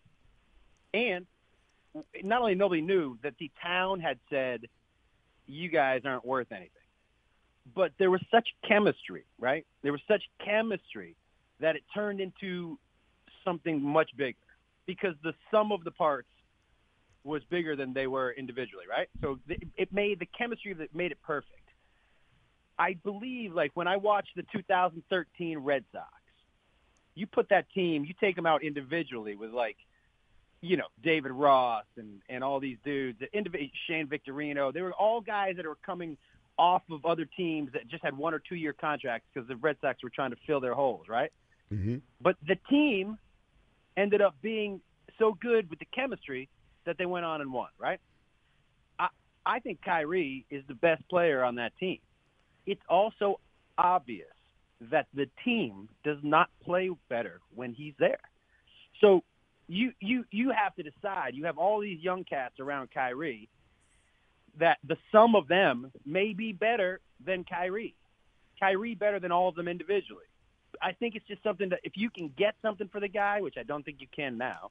And not only nobody knew, that the town had said, you guys aren't worth anything. But there was such chemistry, right? There was such chemistry that it turned into something much bigger because the sum of the parts was bigger than they were individually, right? So it made the chemistry that made it perfect. I believe, like, when I watched the two thousand thirteen Red Sox, you put that team, you take them out individually with, like, you know, David Ross and, and all these dudes, Shane Victorino. They were all guys that were coming off of other teams that just had one or two-year contracts because the Red Sox were trying to fill their holes, right? Mm-hmm. But the team ended up being so good with the chemistry that they went on and won, right? I, I think Kyrie is the best player on that team. It's also obvious that the team does not play better when he's there. So you you you have to decide. You have all these young cats around Kyrie that the sum of them may be better than Kyrie. Kyrie better than all of them individually. I think it's just something that if you can get something for the guy, which I don't think you can now,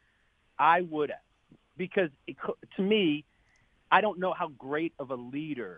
I would have. Because it, to me, I don't know how great of a leader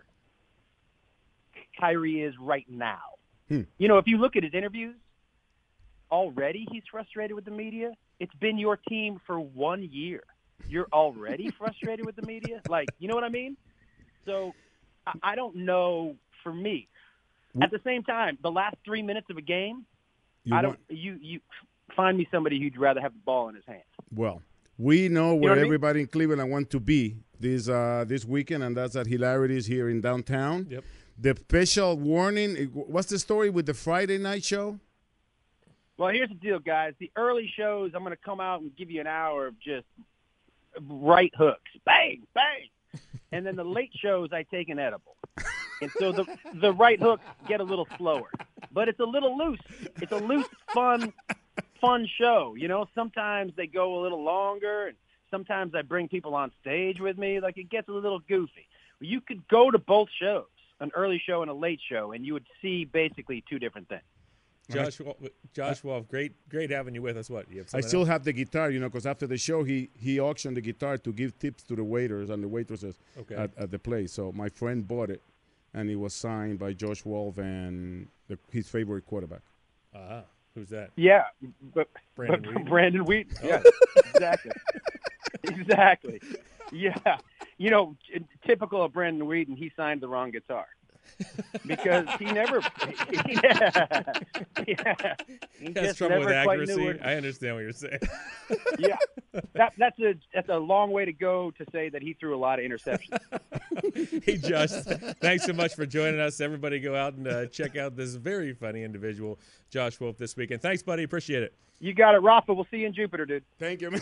Kyrie is right now. Hmm. You know, if you look at his interviews, already he's frustrated with the media. It's been your team for one year. You're already frustrated with the media? Like, you know what I mean? So I, I don't know for me. At the same time, the last three minutes of a game, You I don't. want- You you find me somebody who'd rather have the ball in his hand. Well, We know You know where what I mean? everybody in Cleveland want to be this uh, this weekend, and that's at Hilarities here in downtown. Yep. The special warning, what's the story with the Friday night show? Well, here's the deal, guys. The early shows, I'm going to come out and give you an hour of just right hooks. Bang, bang. And then the late shows, I take an edible. And so the the right hooks get a little slower. But it's a little loose. It's a loose, fun, fun show. You know, sometimes they go a little longer, and sometimes I bring people on stage with me. Like, it gets a little goofy. You could go to both shows, an early show and a late show, and you would see basically two different things. Josh, Wolf, Josh Wolf, great, great having you with us. What? You have I something still else? have the guitar, you know, because after the show, he he auctioned the guitar to give tips to the waiters and the waitresses Okay. at, at the place. So my friend bought it, and it was signed by Josh Wolf and the, his favorite quarterback. Ah, who's that? Yeah, but Brandon but Wheaton? Brandon Wheaton. Oh. Yeah, exactly, exactly. Yeah, you know, typical of Brandon Wheaton, he signed the wrong guitar because he never. Yeah, yeah. He Has just trouble with never quite knew accuracy. where- I understand what you're saying. Yeah, that, that's a that's a long way to go to say that he threw a lot of interceptions. Hey, Josh, thanks so much for joining us. Everybody go out and uh, check out this very funny individual, Josh Wolf, this weekend. Thanks, buddy. Appreciate it. You got it, Rafa. We'll see you in Jupiter, dude. Thank you, man.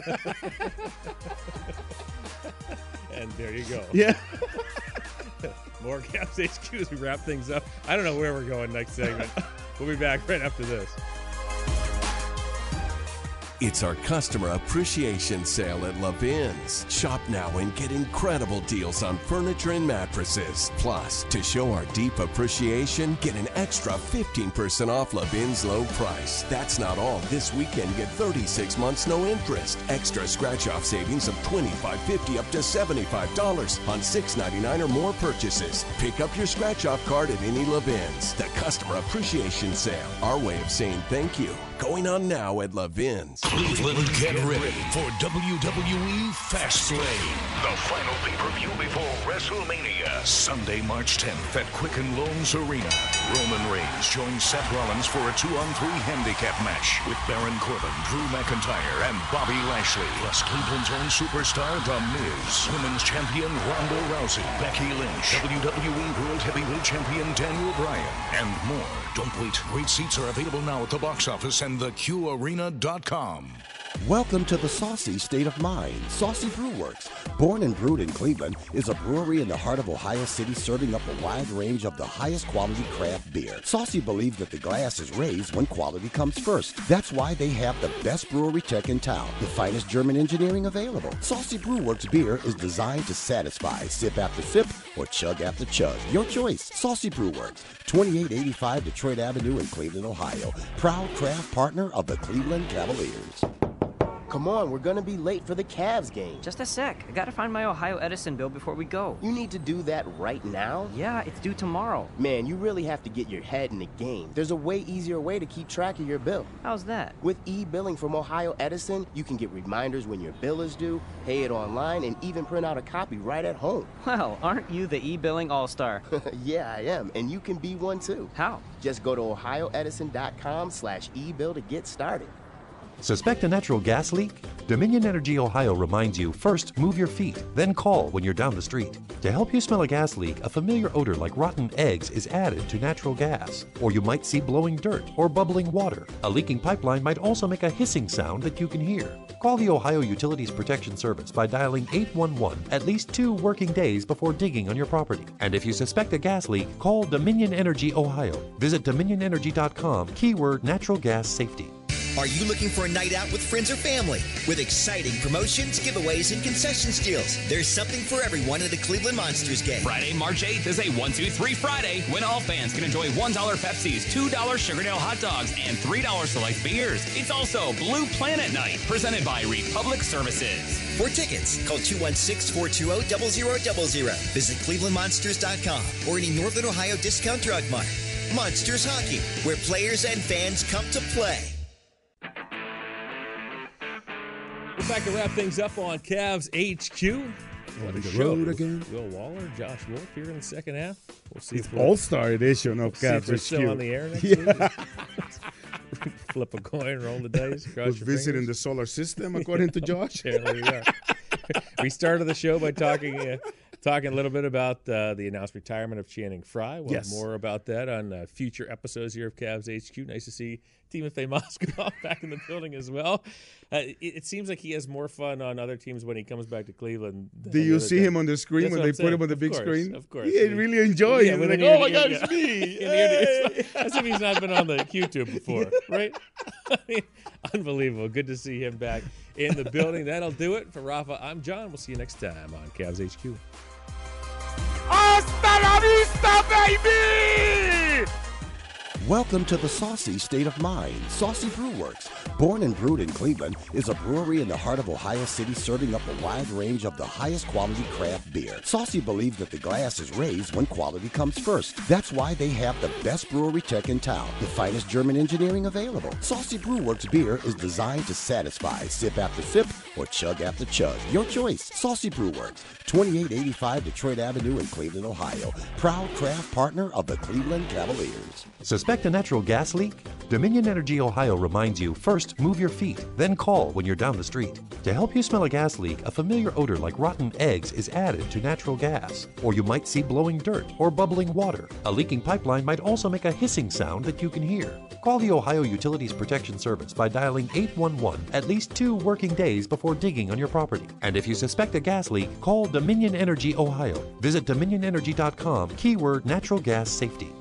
And there you go. Yeah. More Caps H Q as we wrap things up. I don't know where we're going next segment. We'll be back right after this. It's our customer appreciation sale at Levin's. Shop now and get incredible deals on furniture and mattresses. Plus, to show our deep appreciation, get an extra fifteen percent off Levin's low price. That's not all. This weekend, get thirty-six months no interest. Extra scratch-off savings of twenty-five fifty up to seventy-five dollars on six ninety-nine or more purchases. Pick up your scratch-off card at any Levin's. The customer appreciation sale. Our way of saying thank you. Going on now at Levin's. Cleveland, get ready for W W E Fastlane, the final pay-per-view before WrestleMania. Sunday, March tenth at Quicken Loans Arena. Roman Reigns joins Seth Rollins for a two-on-three handicap match with Baron Corbin, Drew McIntyre, and Bobby Lashley. Plus Cleveland's own superstar, The Miz. Women's champion, Ronda Rousey. Becky Lynch. W W E World Heavyweight Champion, Daniel Bryan. And more. Don't wait. Great seats are available now at the box office and the q arena dot com. Welcome to the Saucy State of Mind. Saucy Brewworks, born and brewed in Cleveland, is a brewery in the heart of Ohio City serving up a wide range of the highest quality craft beer. Saucy believes that the glass is raised when quality comes first. That's why they have the best brewery tech in town, the finest German engineering available. Saucy Brewworks beer is designed to satisfy, sip after sip or chug after chug. Your choice. Saucy Brewworks, twenty-eight eighty-five Detroit Avenue in Cleveland, Ohio. Proud craft partner of the Cleveland Cavaliers. Come on, we're gonna be late for the Cavs game. Just a sec. I gotta find my Ohio Edison bill before we go. You need to do that right now? Yeah, it's due tomorrow. Man, you really have to get your head in the game. There's a way easier way to keep track of your bill. How's that? With e-billing from Ohio Edison, you can get reminders when your bill is due, pay it online, and even print out a copy right at home. Well, aren't you the e-billing all-star? Yeah, I am, and you can be one too. How? Just go to ohio edison dot com slash e-bill to get started. Suspect a natural gas leak? Dominion Energy Ohio reminds you, first move your feet, then call when you're down the street. To help you smell a gas leak, a familiar odor like rotten eggs is added to natural gas. Or you might see blowing dirt or bubbling water. A leaking pipeline might also make a hissing sound that you can hear. Call the Ohio Utilities Protection Service by dialing eight one one at least two working days before digging on your property. And if you suspect a gas leak, call Dominion Energy Ohio. Visit dominion energy dot com, keyword natural gas safety. Are you looking for a night out with friends or family? With exciting promotions, giveaways, and concession deals, there's something for everyone at a Cleveland Monsters game. Friday, March eighth is a one two three Friday when all fans can enjoy one dollar Pepsis, two dollar Sugardale hot dogs, and three dollar select beers. It's also Blue Planet Night, presented by Republic Services. For tickets, call two one six, four two zero, zero zero zero zero. Visit cleveland monsters dot com or any Northern Ohio discount drug mart. Monsters Hockey, where players and fans come to play. We're back to wrap things up on Cavs H Q. What a On the show. road again. Will Waller, Josh Wolf here in the second half. We'll see It's if we're, All-Star edition of we'll see if Cavs we're H Q. still on the air next Yeah. week. Flip a coin, roll the dice. Cross Was your visiting fingers. the solar system, according to Josh. Yeah, there you go. We started the show by talking uh, talking a little bit about uh, the announced retirement of Channing Frye. We'll Yes. have more about that on uh, future episodes here of Cavs H Q. Nice to see Timofey Moskov back in the building as well. Uh, it, it seems like he has more fun on other teams when he comes back to Cleveland. than Do the you other see time. him on the screen That's when what they I'm put saying. him on the Of big course, screen? Of course. He really enjoys Yeah, it. with He's an like, ear- oh my ear- God, yeah. it's me. In the ear- Hey. As if he's not been on the Q-tube before, right? I mean, unbelievable. Good to see him back in the building. That'll do it. For Rafa, I'm John. We'll see you next time on Cavs H Q. Hasta la vista, baby! Welcome to the Saucy State of Mind. Saucy Brewworks, born and brewed in Cleveland, is a brewery in the heart of Ohio City serving up a wide range of the highest quality craft beer. Saucy believes that the glass is raised when quality comes first. That's why they have the best brewery tech in town, the finest German engineering available. Saucy Brewworks beer is designed to satisfy, sip after sip or chug after chug. Your choice. Saucy Brewworks, twenty-eight eighty-five Detroit Avenue in Cleveland, Ohio. Proud craft partner of the Cleveland Cavaliers. Suspect a natural gas leak? Dominion Energy Ohio reminds you, first move your feet, then call when you're down the street. To help you smell a gas leak, a familiar odor like rotten eggs is added to natural gas. Or you might see blowing dirt or bubbling water. A leaking pipeline might also make a hissing sound that you can hear. Call the Ohio Utilities Protection Service by dialing eight one one at least two working days before digging on your property. And if you suspect a gas leak, call Dominion Energy Ohio. Visit dominion energy dot com, keyword natural gas safety.